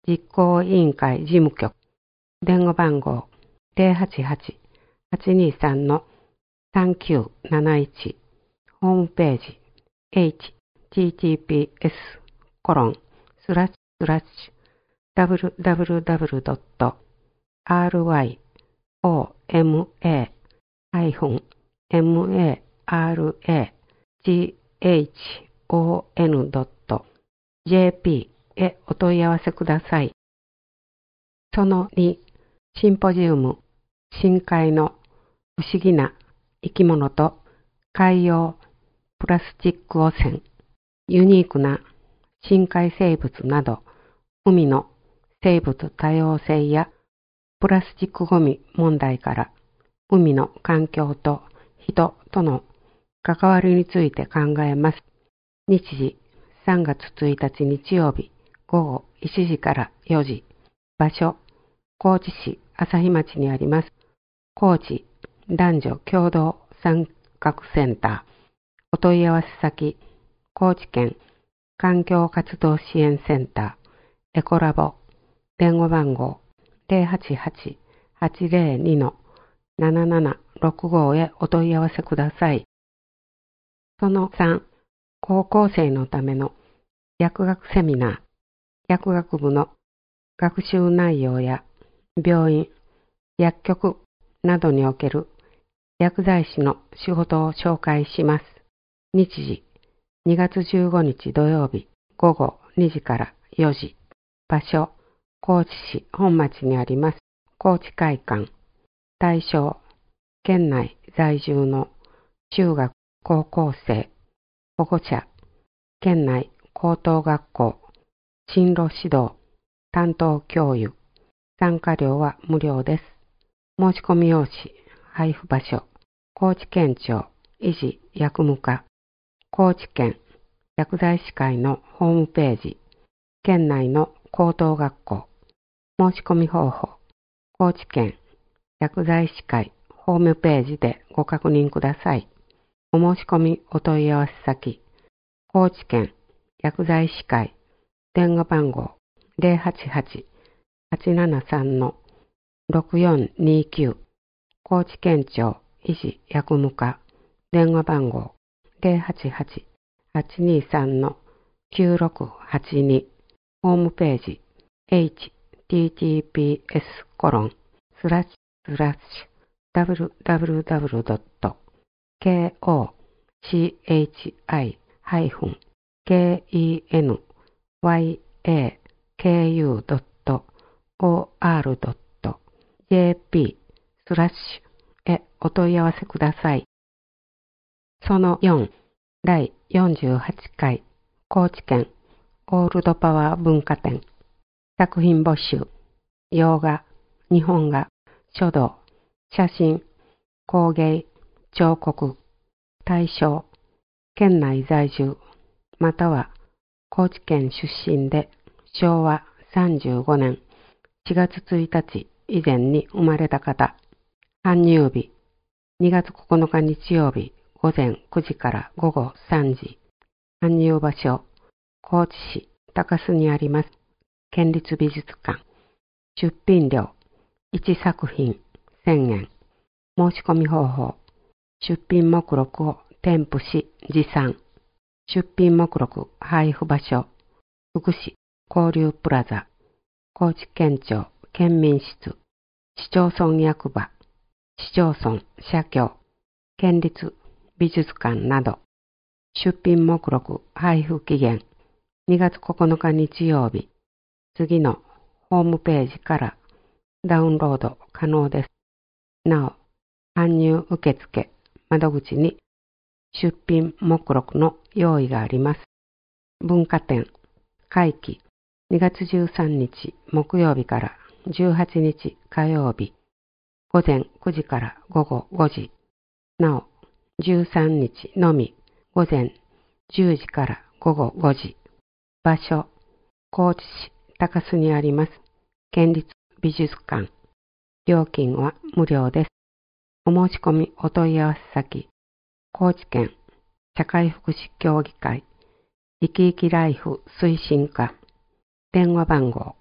D: 実行委員会事務局、電話番号 ゼロはちはち はちにさん さんきゅうなないち、ホームページ エイチティーティーピーエス コロンスラッシュスラッシュ ダブリューダブリューダブリュー ドット アールワイオーエムエー エムエーアールエージーエイチオーエヌ ドット ジェーピー へお問い合わせください。そのに、シンポジウム、深海の不思議な生き物と海洋プラスチック汚染、ユニークな深海生物など、海の生物多様性やプラスチックゴミ問題から海の環境と人との関わりについて考えます。日時さんがつついたち日曜日午後いちじからよじ。場所、高知市朝日町にあります。高知男女共同参画センター。お問い合わせ先、高知県環境活動支援センター、エコラボ、電話番号 ゼロはちはち はちゼロに ななななろくご へお問い合わせください。そのさん、高校生のための薬学セミナー、薬学部の学習内容や病院、薬局などにおける薬剤師の仕事を紹介します。日時、にがつじゅうごにち土曜日午後にじからよじ。場所、高知市本町にあります高知会館。対象、県内在住の中学高校生、保護者、県内高等学校、進路指導、担当教諭、参加料は無料です。申し込み用紙、配布場所、高知県庁維持薬務課、高知県薬剤師会のホームページ、県内の高等学校、申し込み方法、高知県薬剤師会ホームページでご確認ください。お申し込みお問い合わせ先、高知県薬剤師会電話番号 ゼロはちはち はちななさん ろくよんにきゅう、高知県庁維持薬務課電話番号 ゼロはちはち はちにさん きゅうろくはちに、ホームページ エイチティーティーピーエス コロンスラッシュスラッシュ ダブリューダブリューダブリュー ドット ケーオーシーエイチアイ ケーイーエヌワイエーケーユー ドット オーアール ドット ジェーピー スラッシュへお問い合わせください。そのよん、第よんじゅうはちかい高知県オールドパワー文化展作品募集、洋画、日本画、書道、写真、工芸、彫刻、対象、県内在住、または高知県出身でしょうわさんじゅうごねんしがつついたち以前に生まれた方、搬入日、にがつここのか日曜日午前くじから午後さんじ、搬入場所、高知市高須にあります県立美術館、出品料いちさくひんせんえん、申し込み方法、出品目録を添付し持参、出品目録配布場所、福祉交流プラザ、高知県庁県民室、市町村役場、市町村社協、県立美術館など、出品目録配布期限にがつここのか日曜日、次のホームページからダウンロード可能です。なお、搬入受付窓口に出品目録の用意があります。文化展会期にがつじゅうさんにち木曜日からじゅうはちにち火曜日午前くじから午後ごじ、なおじゅうさんにちのみ午前じゅうじから午後ごじ、場所高知市高須にあります県立美術館、料金は無料です。お申し込みお問い合わせ先、高知県社会福祉協議会生き生きライフ推進課電話番号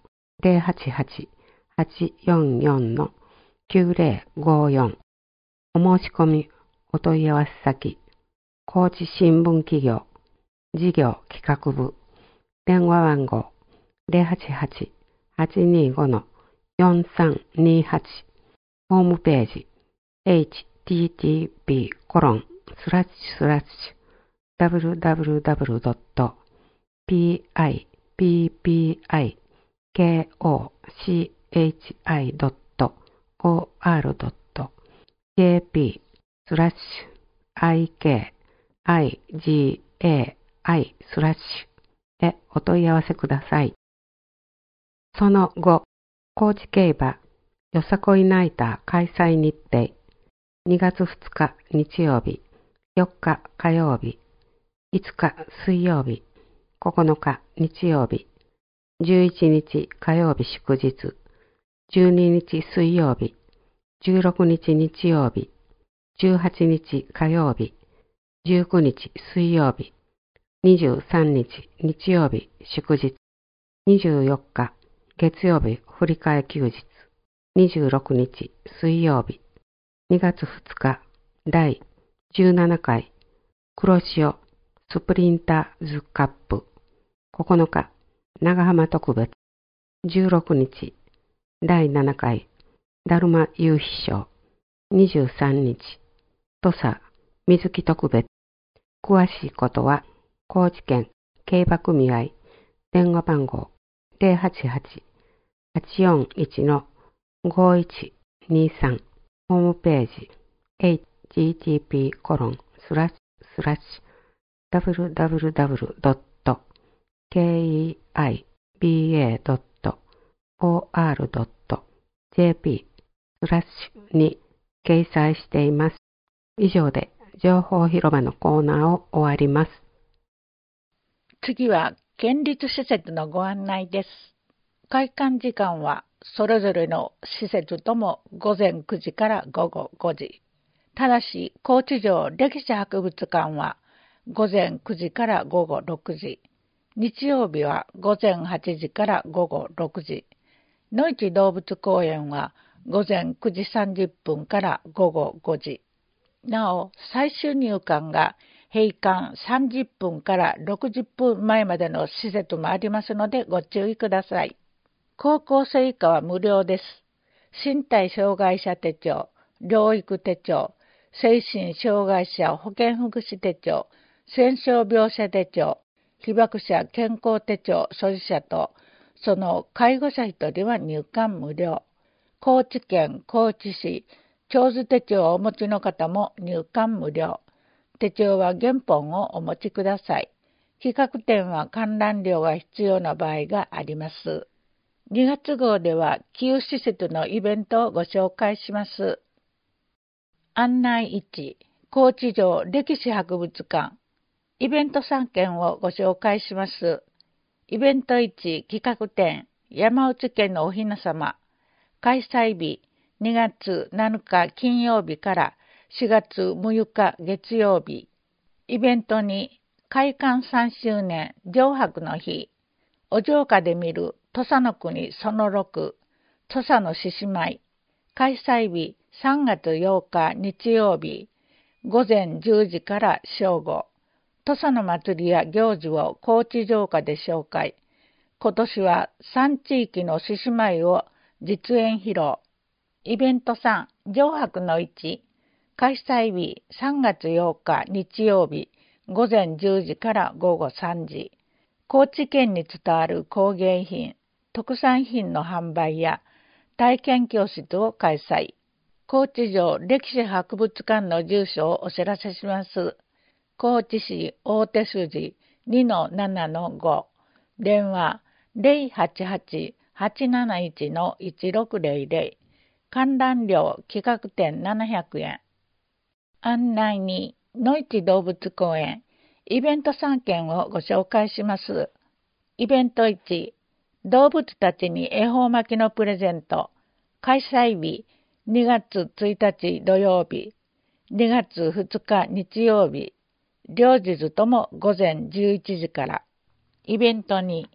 D: ゼロはちはち はちよんよん きゅうゼロごよん。お申し込み、お問い合わせ先、高知新聞企業、事業企画部、電話番号ゼロはちはち はちにご よんさんにはち、ホームページ、エイチティーティーピーコロンスラッシュスラッシュダブリューダブリューダブリュードットピーアイピーピーアイケーオーシーエイチアイドットオーアールドットジェーピースラッシュアイケーアイジーエーアイスラッシュへお問い合わせください。その後、高知競馬よさこいナイター開催日程にがつふつか日曜日、よっか火曜日、いつか水曜日、ここのか日曜日、じゅういちにち火曜日祝日、じゅうににち水曜日、じゅうろくにち日曜日、じゅうはちにち火曜日、じゅうくにち水曜日、にじゅうさんにち日曜日祝日、にじゅうよっか月曜日振り替え休日、にじゅうろくにち水曜日、にがつふつかだいじゅうななかい黒潮スプリンターズカップ、ここのか長浜特別、じゅうろくにちだいななかいだるま夕日賞、にじゅうさんにち土佐水木特別。詳しいことは高知県競馬組合電話番号ゼロはちはち はちよんいち ごいちにさん、ホームページ エイチティーティーピーコロンスラッシュスラッシュダブリューダブリューダブリュードットケーイーアイビーエードットオーアールドットジェーピースラッシュに掲載しています。以上で情報広場のコーナーを終わります。
E: 次は県立施設のご案内です。開館時間はそれぞれの施設ともごぜんくじからごごごじ。ただし高知城歴史博物館はごぜんくじからごごろくじ。日曜日はごぜんはちじからごごろくじ。のいち動物公園はごぜんくじさんじゅっぷんからごごごじ。なお、最終入館が閉館さんじゅっぷんからろくじゅっぷんまえまでの施設もありますのでご注意ください。高校生以下は無料です。身体障害者手帳、療育手帳、精神障害者保健福祉手帳、戦傷病者手帳、被爆者健康手帳所持者と、その介護者一人は入館無料。高知県高知市、長図手帳をお持ちの方も入館無料。手帳は原本をお持ちください。企画展は観覧料が必要な場合があります。にがつ号では旧施設のイベントをご紹介します。案内いち、高知城歴史博物館。イベントさんけんをご紹介します。イベントいち、企画展、山内家のおひなさま。開催日、にがつなのか金曜日からしがつむいか月曜日。イベントに、開館さんしゅうねん城泊の日。お城下で見る土佐の国そのろく、土佐の獅子舞。開催日、さんがつようか日曜日。ごぜんじゅうじから正午。土佐の祭りや行事を高知城下で紹介。今年はさん地域の獅子舞を実演披露。イベントさん、城泊のいち。開催日さんがつようか日曜日。ごぜんじゅうじからごごさんじ。高知県に伝わる工芸品、特産品の販売や体験教室を開催。高知城歴史博物館の住所をお知らせします。高知市大手筋 にのななのご、電話 ゼロはちはち はちなないち いちろくゼロゼロ、観覧料企画展ななひゃくえん。案内に、のいち動物公園、イベントさんけんをご紹介します。イベントいち、動物たちに恵方巻きのプレゼント。開催日、にがつついたち土曜日、にがつふつか日曜日、両日ともごぜんじゅういちじから。イベントに、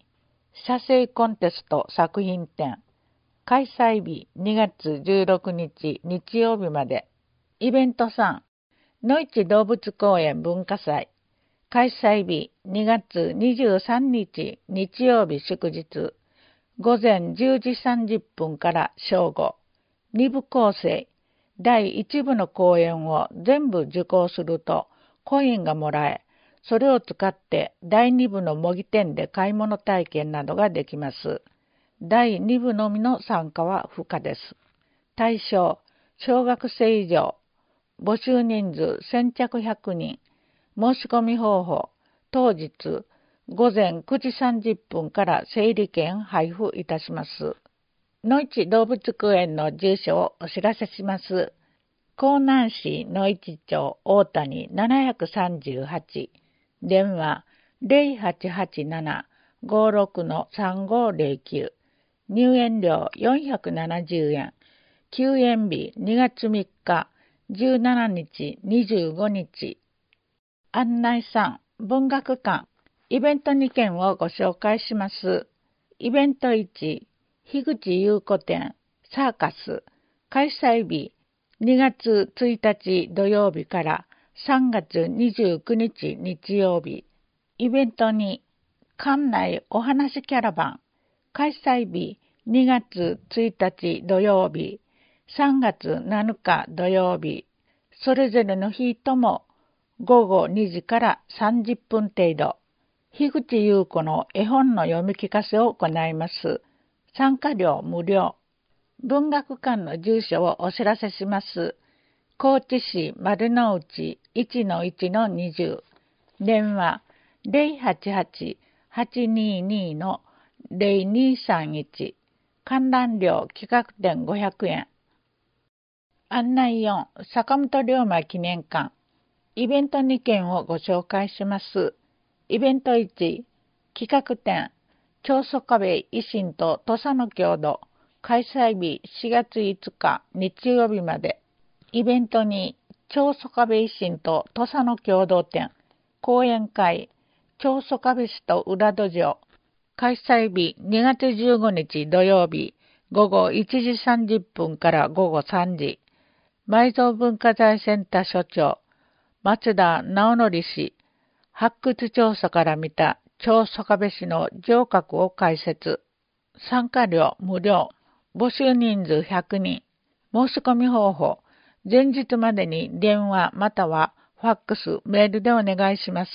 E: 写生コンテスト作品展、開催日にがつじゅうろくにち日曜日まで。イベントさん、のいち動物公園文化祭、開催日にがつにじゅうさんにち日曜日祝日、ごぜんじゅうじさんじゅっぷんから正午、にぶ構成、だいいちぶの公演を全部受講するとコインがもらえ、それを使ってだいにぶの模擬店で買い物体験などができます。だいにぶのみの参加は不可です。対象、小学生以上、募集人数先着ひゃくにん、申し込み方法、当日ごぜんくじさんじゅっぷんから整理券配布いたします。のいち動物公園の住所をお知らせします。江南市のいち町大谷ななさんはち、電話 ゼロはちはちなな ごろく さんごゼロきゅう、入園料よんひゃくななじゅうえん、休園日にがつみっか、じゅうしちにち、にじゅうごにち。案内さん、文学館、イベントにけんをご紹介します。イベントいち、樋口優子展、サーカス、開催日、にがつついたち土曜日からさんがつにじゅうくにち日曜日。イベントに、館内お話キャラバン、開催日、にがつついたち土曜日、さんがつなのか土曜日、それぞれの日ともごごにじからさんじゅっぷん程度、樋口優子の絵本の読み聞かせを行います。参加料無料。文学館の住所をお知らせします。高知市丸の内 いちのいちのにじゅう、電話 ゼロはちはち はちにに のゼロにさんいち、観覧料企画展ごひゃくえん。案内よん、坂本龍馬記念館。イベントにけんをご紹介します。イベントいち、企画展、長宗我部維新と土佐の郷土、開催日しがついつか日曜日まで。イベントに、長宗我部維新と土佐の共同展、講演会、長宗我部氏と裏戸城、開催日にがつじゅうごにち土曜日、ごごいちじさんじゅっぷんからごごさんじ。埋蔵文化財センター所長、松田直則氏、発掘調査から見た長宗我部氏の城郭を解説。参加料無料。募集人数ひゃくにん。申し込み方法。前日までに電話またはファックス、メールでお願いします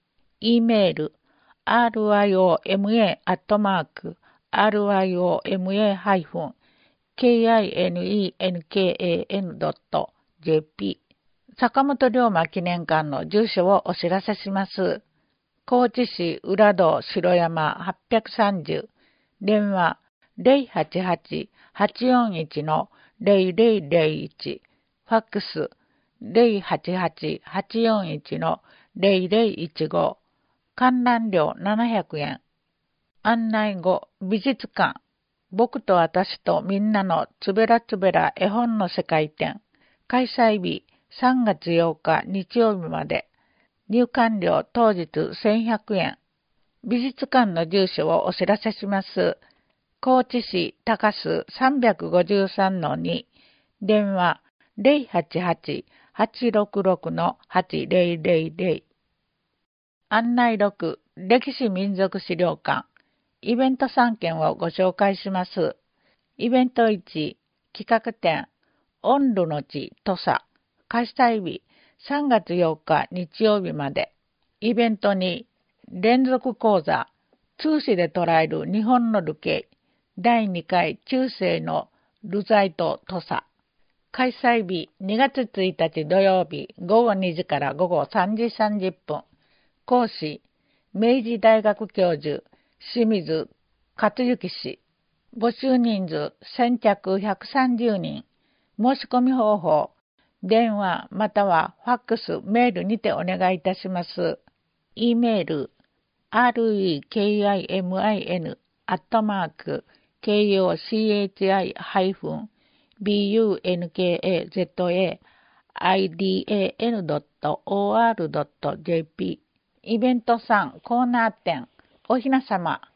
E: 。e メール、アールアイオーエムエー アットマーク、アールアイオーエムエー ハイフン、ケーアイエヌイーエヌケーエーエヌドットジェーピー。坂本龍馬記念館の住所をお知らせします。高知市浦戸城山はっぴゃくさんじゅう、電話ゼロはちはち はちよんいちのゼロゼロゼロいち、ファックスゼロはちはち はちよんいちのゼロゼロいちご、観覧料ななひゃくえん。案内後、美術館、僕と私とみんなのつべらつべら絵本の世界展、開催日さんがつようか日曜日まで。入館料当日せんひゃくえん。美術館の住所をお知らせします。高知市高洲 さんびゃくごじゅうさんのに、電話ゼロはちはち はちろくろくのはちゼロゼロゼロ。案内ろく、歴史民族資料館。イベントさんけんをご紹介します。イベントいち、企画展、温炉の地土佐。開催日さんがつようか日曜日まで。イベントに、連続講座、通史で捉える日本の流刑、だいにかい中世の流罪と土佐。開催日にがつついたち土曜日ごごにじからごごさんじさんじゅっぷん。講師、明治大学教授、清水克幸氏。募集人数先着ひゃくさんじゅうにん。申し込み方法、電話またはファックス、メールにてお願いいたします。e メール、アールイーケーアイエムアイエヌ アットマーク ケーオーシーエイチアイ ハイフン ビーユーエヌケーエーゼットエー アイディーエーエヌドットオーアールドットジェーピー。イベントさんコーナー展、おひなさま。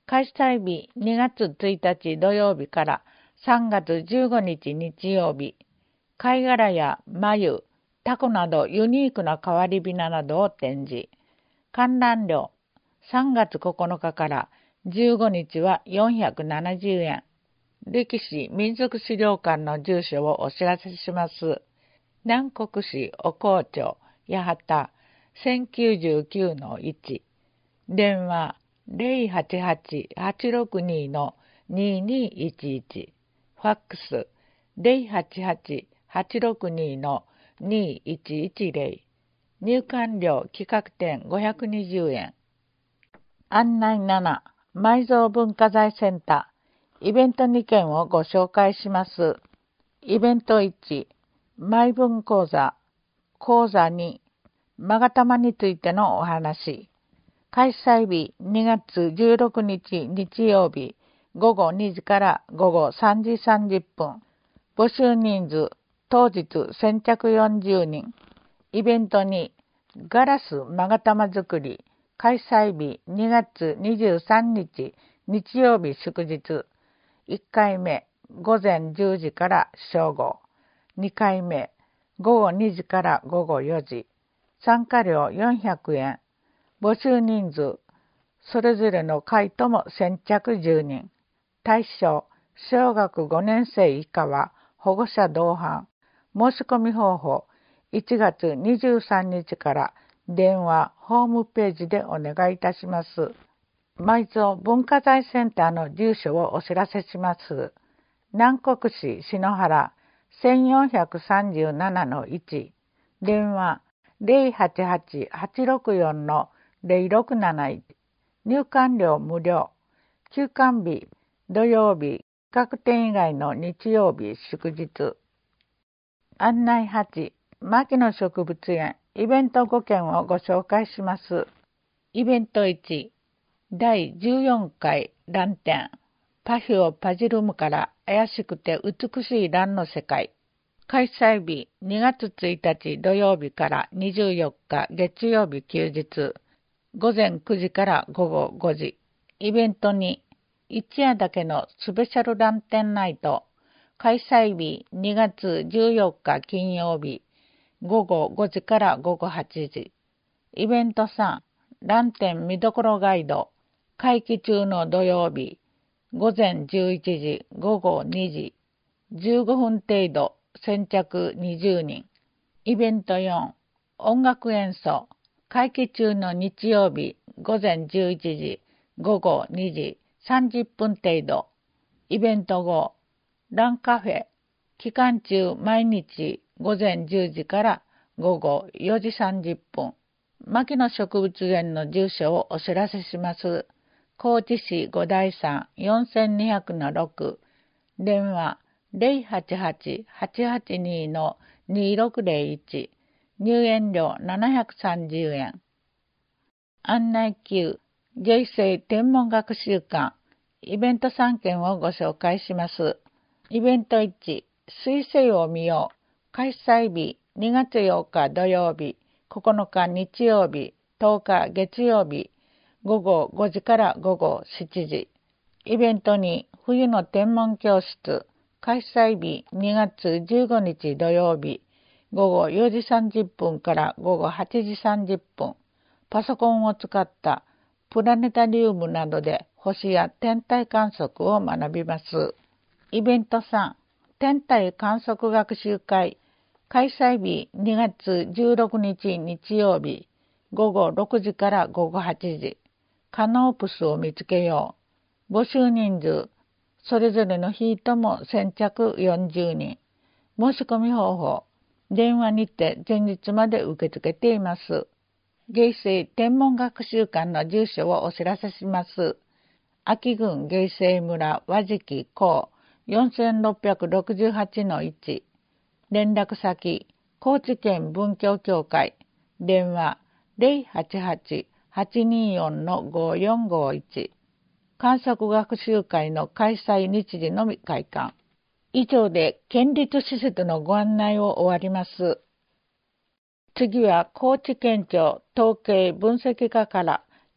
E: 開催日にがつついたち土曜日からさんがつじゅうごにち日曜日、貝殻や繭、タコなどユニークな変わりびななどを展示。観覧料、さんがつここのかからじゅうごにちはよんひゃくななじゅうえん。歴史民族資料館の住所をお知らせします。南国市お紅町八幡 せんきゅうじゅうきゅうのいち。電話 ゼロはちはち はちろくに ににいちいち。ファックス ゼロはちはち はちろくに にいちいちゼロ。入館料企画展ごひゃくにじゅうえん。案内なな、埋蔵文化財センター、イベントにけんをご紹介します。イベントいち、埋文講座、講座に、勾玉についてのお話。開催日にがつじゅうろくにち日曜日、ごごにじからごごさんじさんじゅっぷん。募集人数、当日先着よんじゅうにん。イベントに、ガラス勾玉作り。開催日にがつにじゅうさんにち日曜日祝日。いっかいめごぜんじゅうじから正午。にかいめごごにじからごごよじ。参加料よんひゃくえん。募集人数、それぞれの会とも先着じゅうにん。対象、小学ごねんせい以下は保護者同伴。申し込み方法、いちがつにじゅうさんにちから電話、ホームページでお願いいたします。埋蔵文化財センターの住所をお知らせします。南国市篠原 せんよんひゃくさんじゅうななのいち。電話 ゼロはちはち はちろくよん ゼロろくなないち。入館料無料。休館日、土曜日、企画展以外の日曜日、祝日。案内はち、牧野植物園、イベントごけんをご紹介します。イベントいち、だいじゅうよんかいラン展、パフィオパジルムから怪しくて美しいランの世界。開催日にがつついたち土曜日からにじゅうよっか月曜日休日。ごぜんくじからごごごじ。イベントに、一夜だけのスペシャルランテンナイト。開催日にがつじゅうよっか金曜日。ごごごじからごごはちじ。イベントさん、ランテン見どころガイド。会期中の土曜日。ごぜんじゅういちじ、ごごにじ。じゅうごふん程度、先着にじゅうにん。イベントよん、音楽演奏。会期中の日曜日、ごぜんじゅういちじ、ごごにじ、さんじゅっぷん程度。イベントご、ランカフェ。期間中毎日ごぜんじゅうじからごごよじさんじゅっぷん。牧野植物園の住所をお知らせします。高知市五台山 よんせんにひゃくのろく。電話ゼロはちはち はちはちに にろくゼロいち。入園料ななひゃくさんじゅうえん。案内きゅう、芸生天文学習館、イベントさんけんをご紹介します。イベントいち、水星を見よう。開催日にがつようか土曜日、ここのか日曜日、とおか月曜日、ごごごじからごごしちじ。イベントに冬の天文教室。開催日にがつじゅうごにち土曜日、ごごよじさんじゅっぷんからごごはちじさんじゅっぷん。パソコンを使ったプラネタリウムなどで星や天体観測を学びます。イベントさん、天体観測学習会。開催日にがつじゅうろくにち日曜日、ごごろくじからごごはちじ。カノープスを見つけよう。募集人数、それぞれの日とも先着よんじゅうにん。申し込み方法、電話にて前日まで受け付けています。芸生天文学習館の住所をお知らせします。秋郡芸生村和敷港 よんせんろっぴゃくろくじゅうはちのいち。連絡先、高知県文教協会。電話ゼロはちはち はちによん ごよんごいち。観測学習会の開催日時のみ開館。以上で県立施設のご案内を終わります。次は高知県庁統計分析課から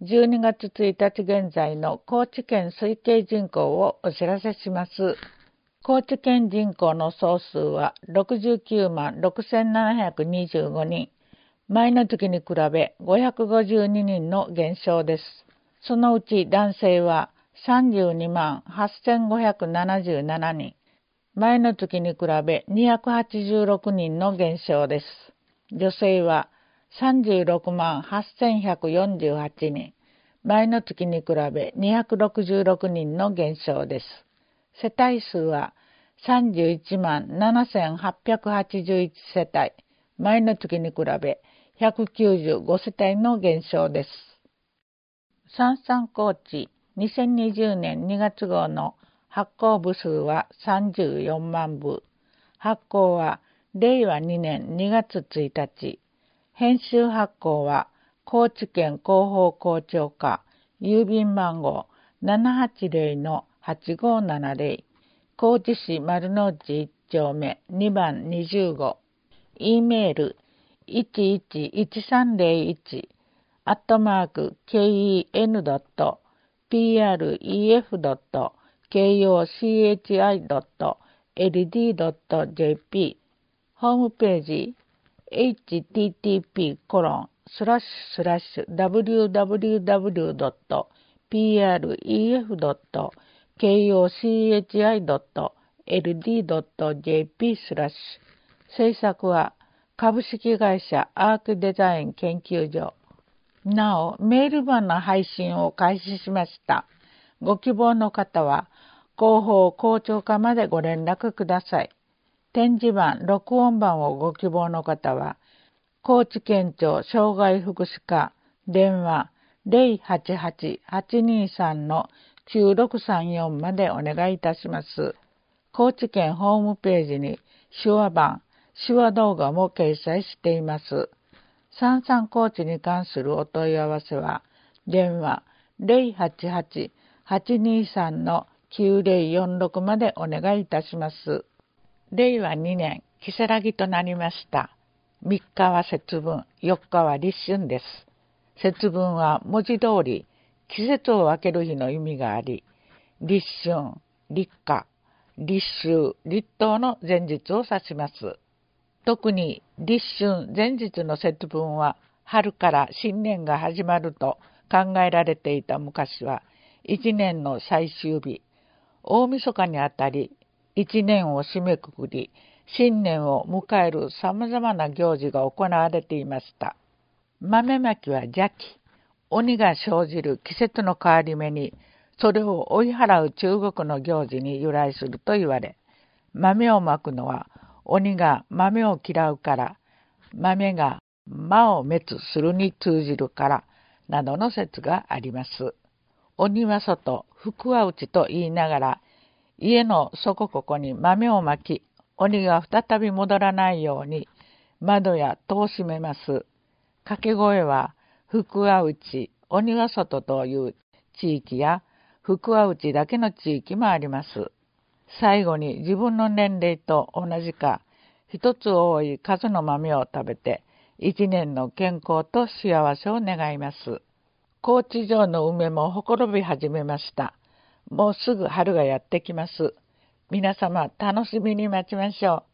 E: じゅうにがつついたち現在の高知県推計人口をお知らせします。高知県人口の総数はろくじゅうきゅうまんろくせんななひゃくにじゅうごにん。前の月に比べごひゃくごじゅうににんの減少です。そのうち男性はさんじゅうにまんはっせんごひゃくななじゅうななにん。前の月に比べにひゃくはちじゅうろくにんの減少です。女性はさんじゅうろくまんはっせんひゃくよんじゅうはちにん。前の月に比べにひゃくろくじゅうろくにんの減少です。世帯数はさんじゅういちまんななせんはっぴゃくはちじゅういち世帯。前の月に比べひゃくきゅうじゅうご世帯の減少です。さんさん高知にせんにじゅうねんにがつ号の発行部数はさんじゅうよんまんぶ。発行はれいわにねんにがつついたち。編集発行は高知県広報校長課郵便番号 ななはちぜろのはちごーななぜろ 高知市丸の内いち丁目にばんにじゅうご E メールいちいちいちさんぜろいちアットマーク ケーイーエヌドットピーアールイーエフドットケーオーシーエイチアイドットエルディードットジェーピー ホームページ エイチティーティーピーコロンスラッシュスラッシュダブリューダブリューダブリュードットピーアールイーエフドットケーオーシーエイチアイドットエルディードットジェーピー スラッシュ制作は株式会社アークデザイン研究所。なお、メール版の配信を開始しました。ご希望の方は広報校長課までご連絡ください。展示版、録音版をご希望の方は高知県庁障害福祉課電話 ゼロはちはちはちにさんのきゅうろくさんよん までお願いいたします。高知県ホームページに手話版、手話動画も掲載しています。さんさん高知に関するお問い合わせは電話 ゼロはちはちはちにさんのきゅうぜろよんろく までお願いいたします。れいわにねん、きせらぎとなりました。みっかは節分、よっかは立春です。節分は文字通り季節を分ける日の意味があり、立春、立夏、立秋、立冬の前日を指します。特に立春前日の節分は春から新年が始まると考えられていた昔は、一年の最終日、大晦日にあたり、一年を締めくくり、新年を迎えるさまざまな行事が行われていました。豆まきは邪気、鬼が生じる季節の変わり目に、それを追い払う中国の行事に由来すると言われ、豆をまくのは鬼が豆を嫌うから、豆が魔を滅するに通じるから、などの説があります。鬼は外、福は内と言いながら、家の底ここに豆をまき、鬼が再び戻らないように窓や戸を閉めます。掛け声は、福は内、鬼は外という地域や、福は内だけの地域もあります。最後に自分の年齢と同じか、一つ多い数の豆を食べて、一年の健康と幸せを願います。高知城の梅もほころび始めました。もうすぐ春がやってきます。皆様楽しみに待ちましょう。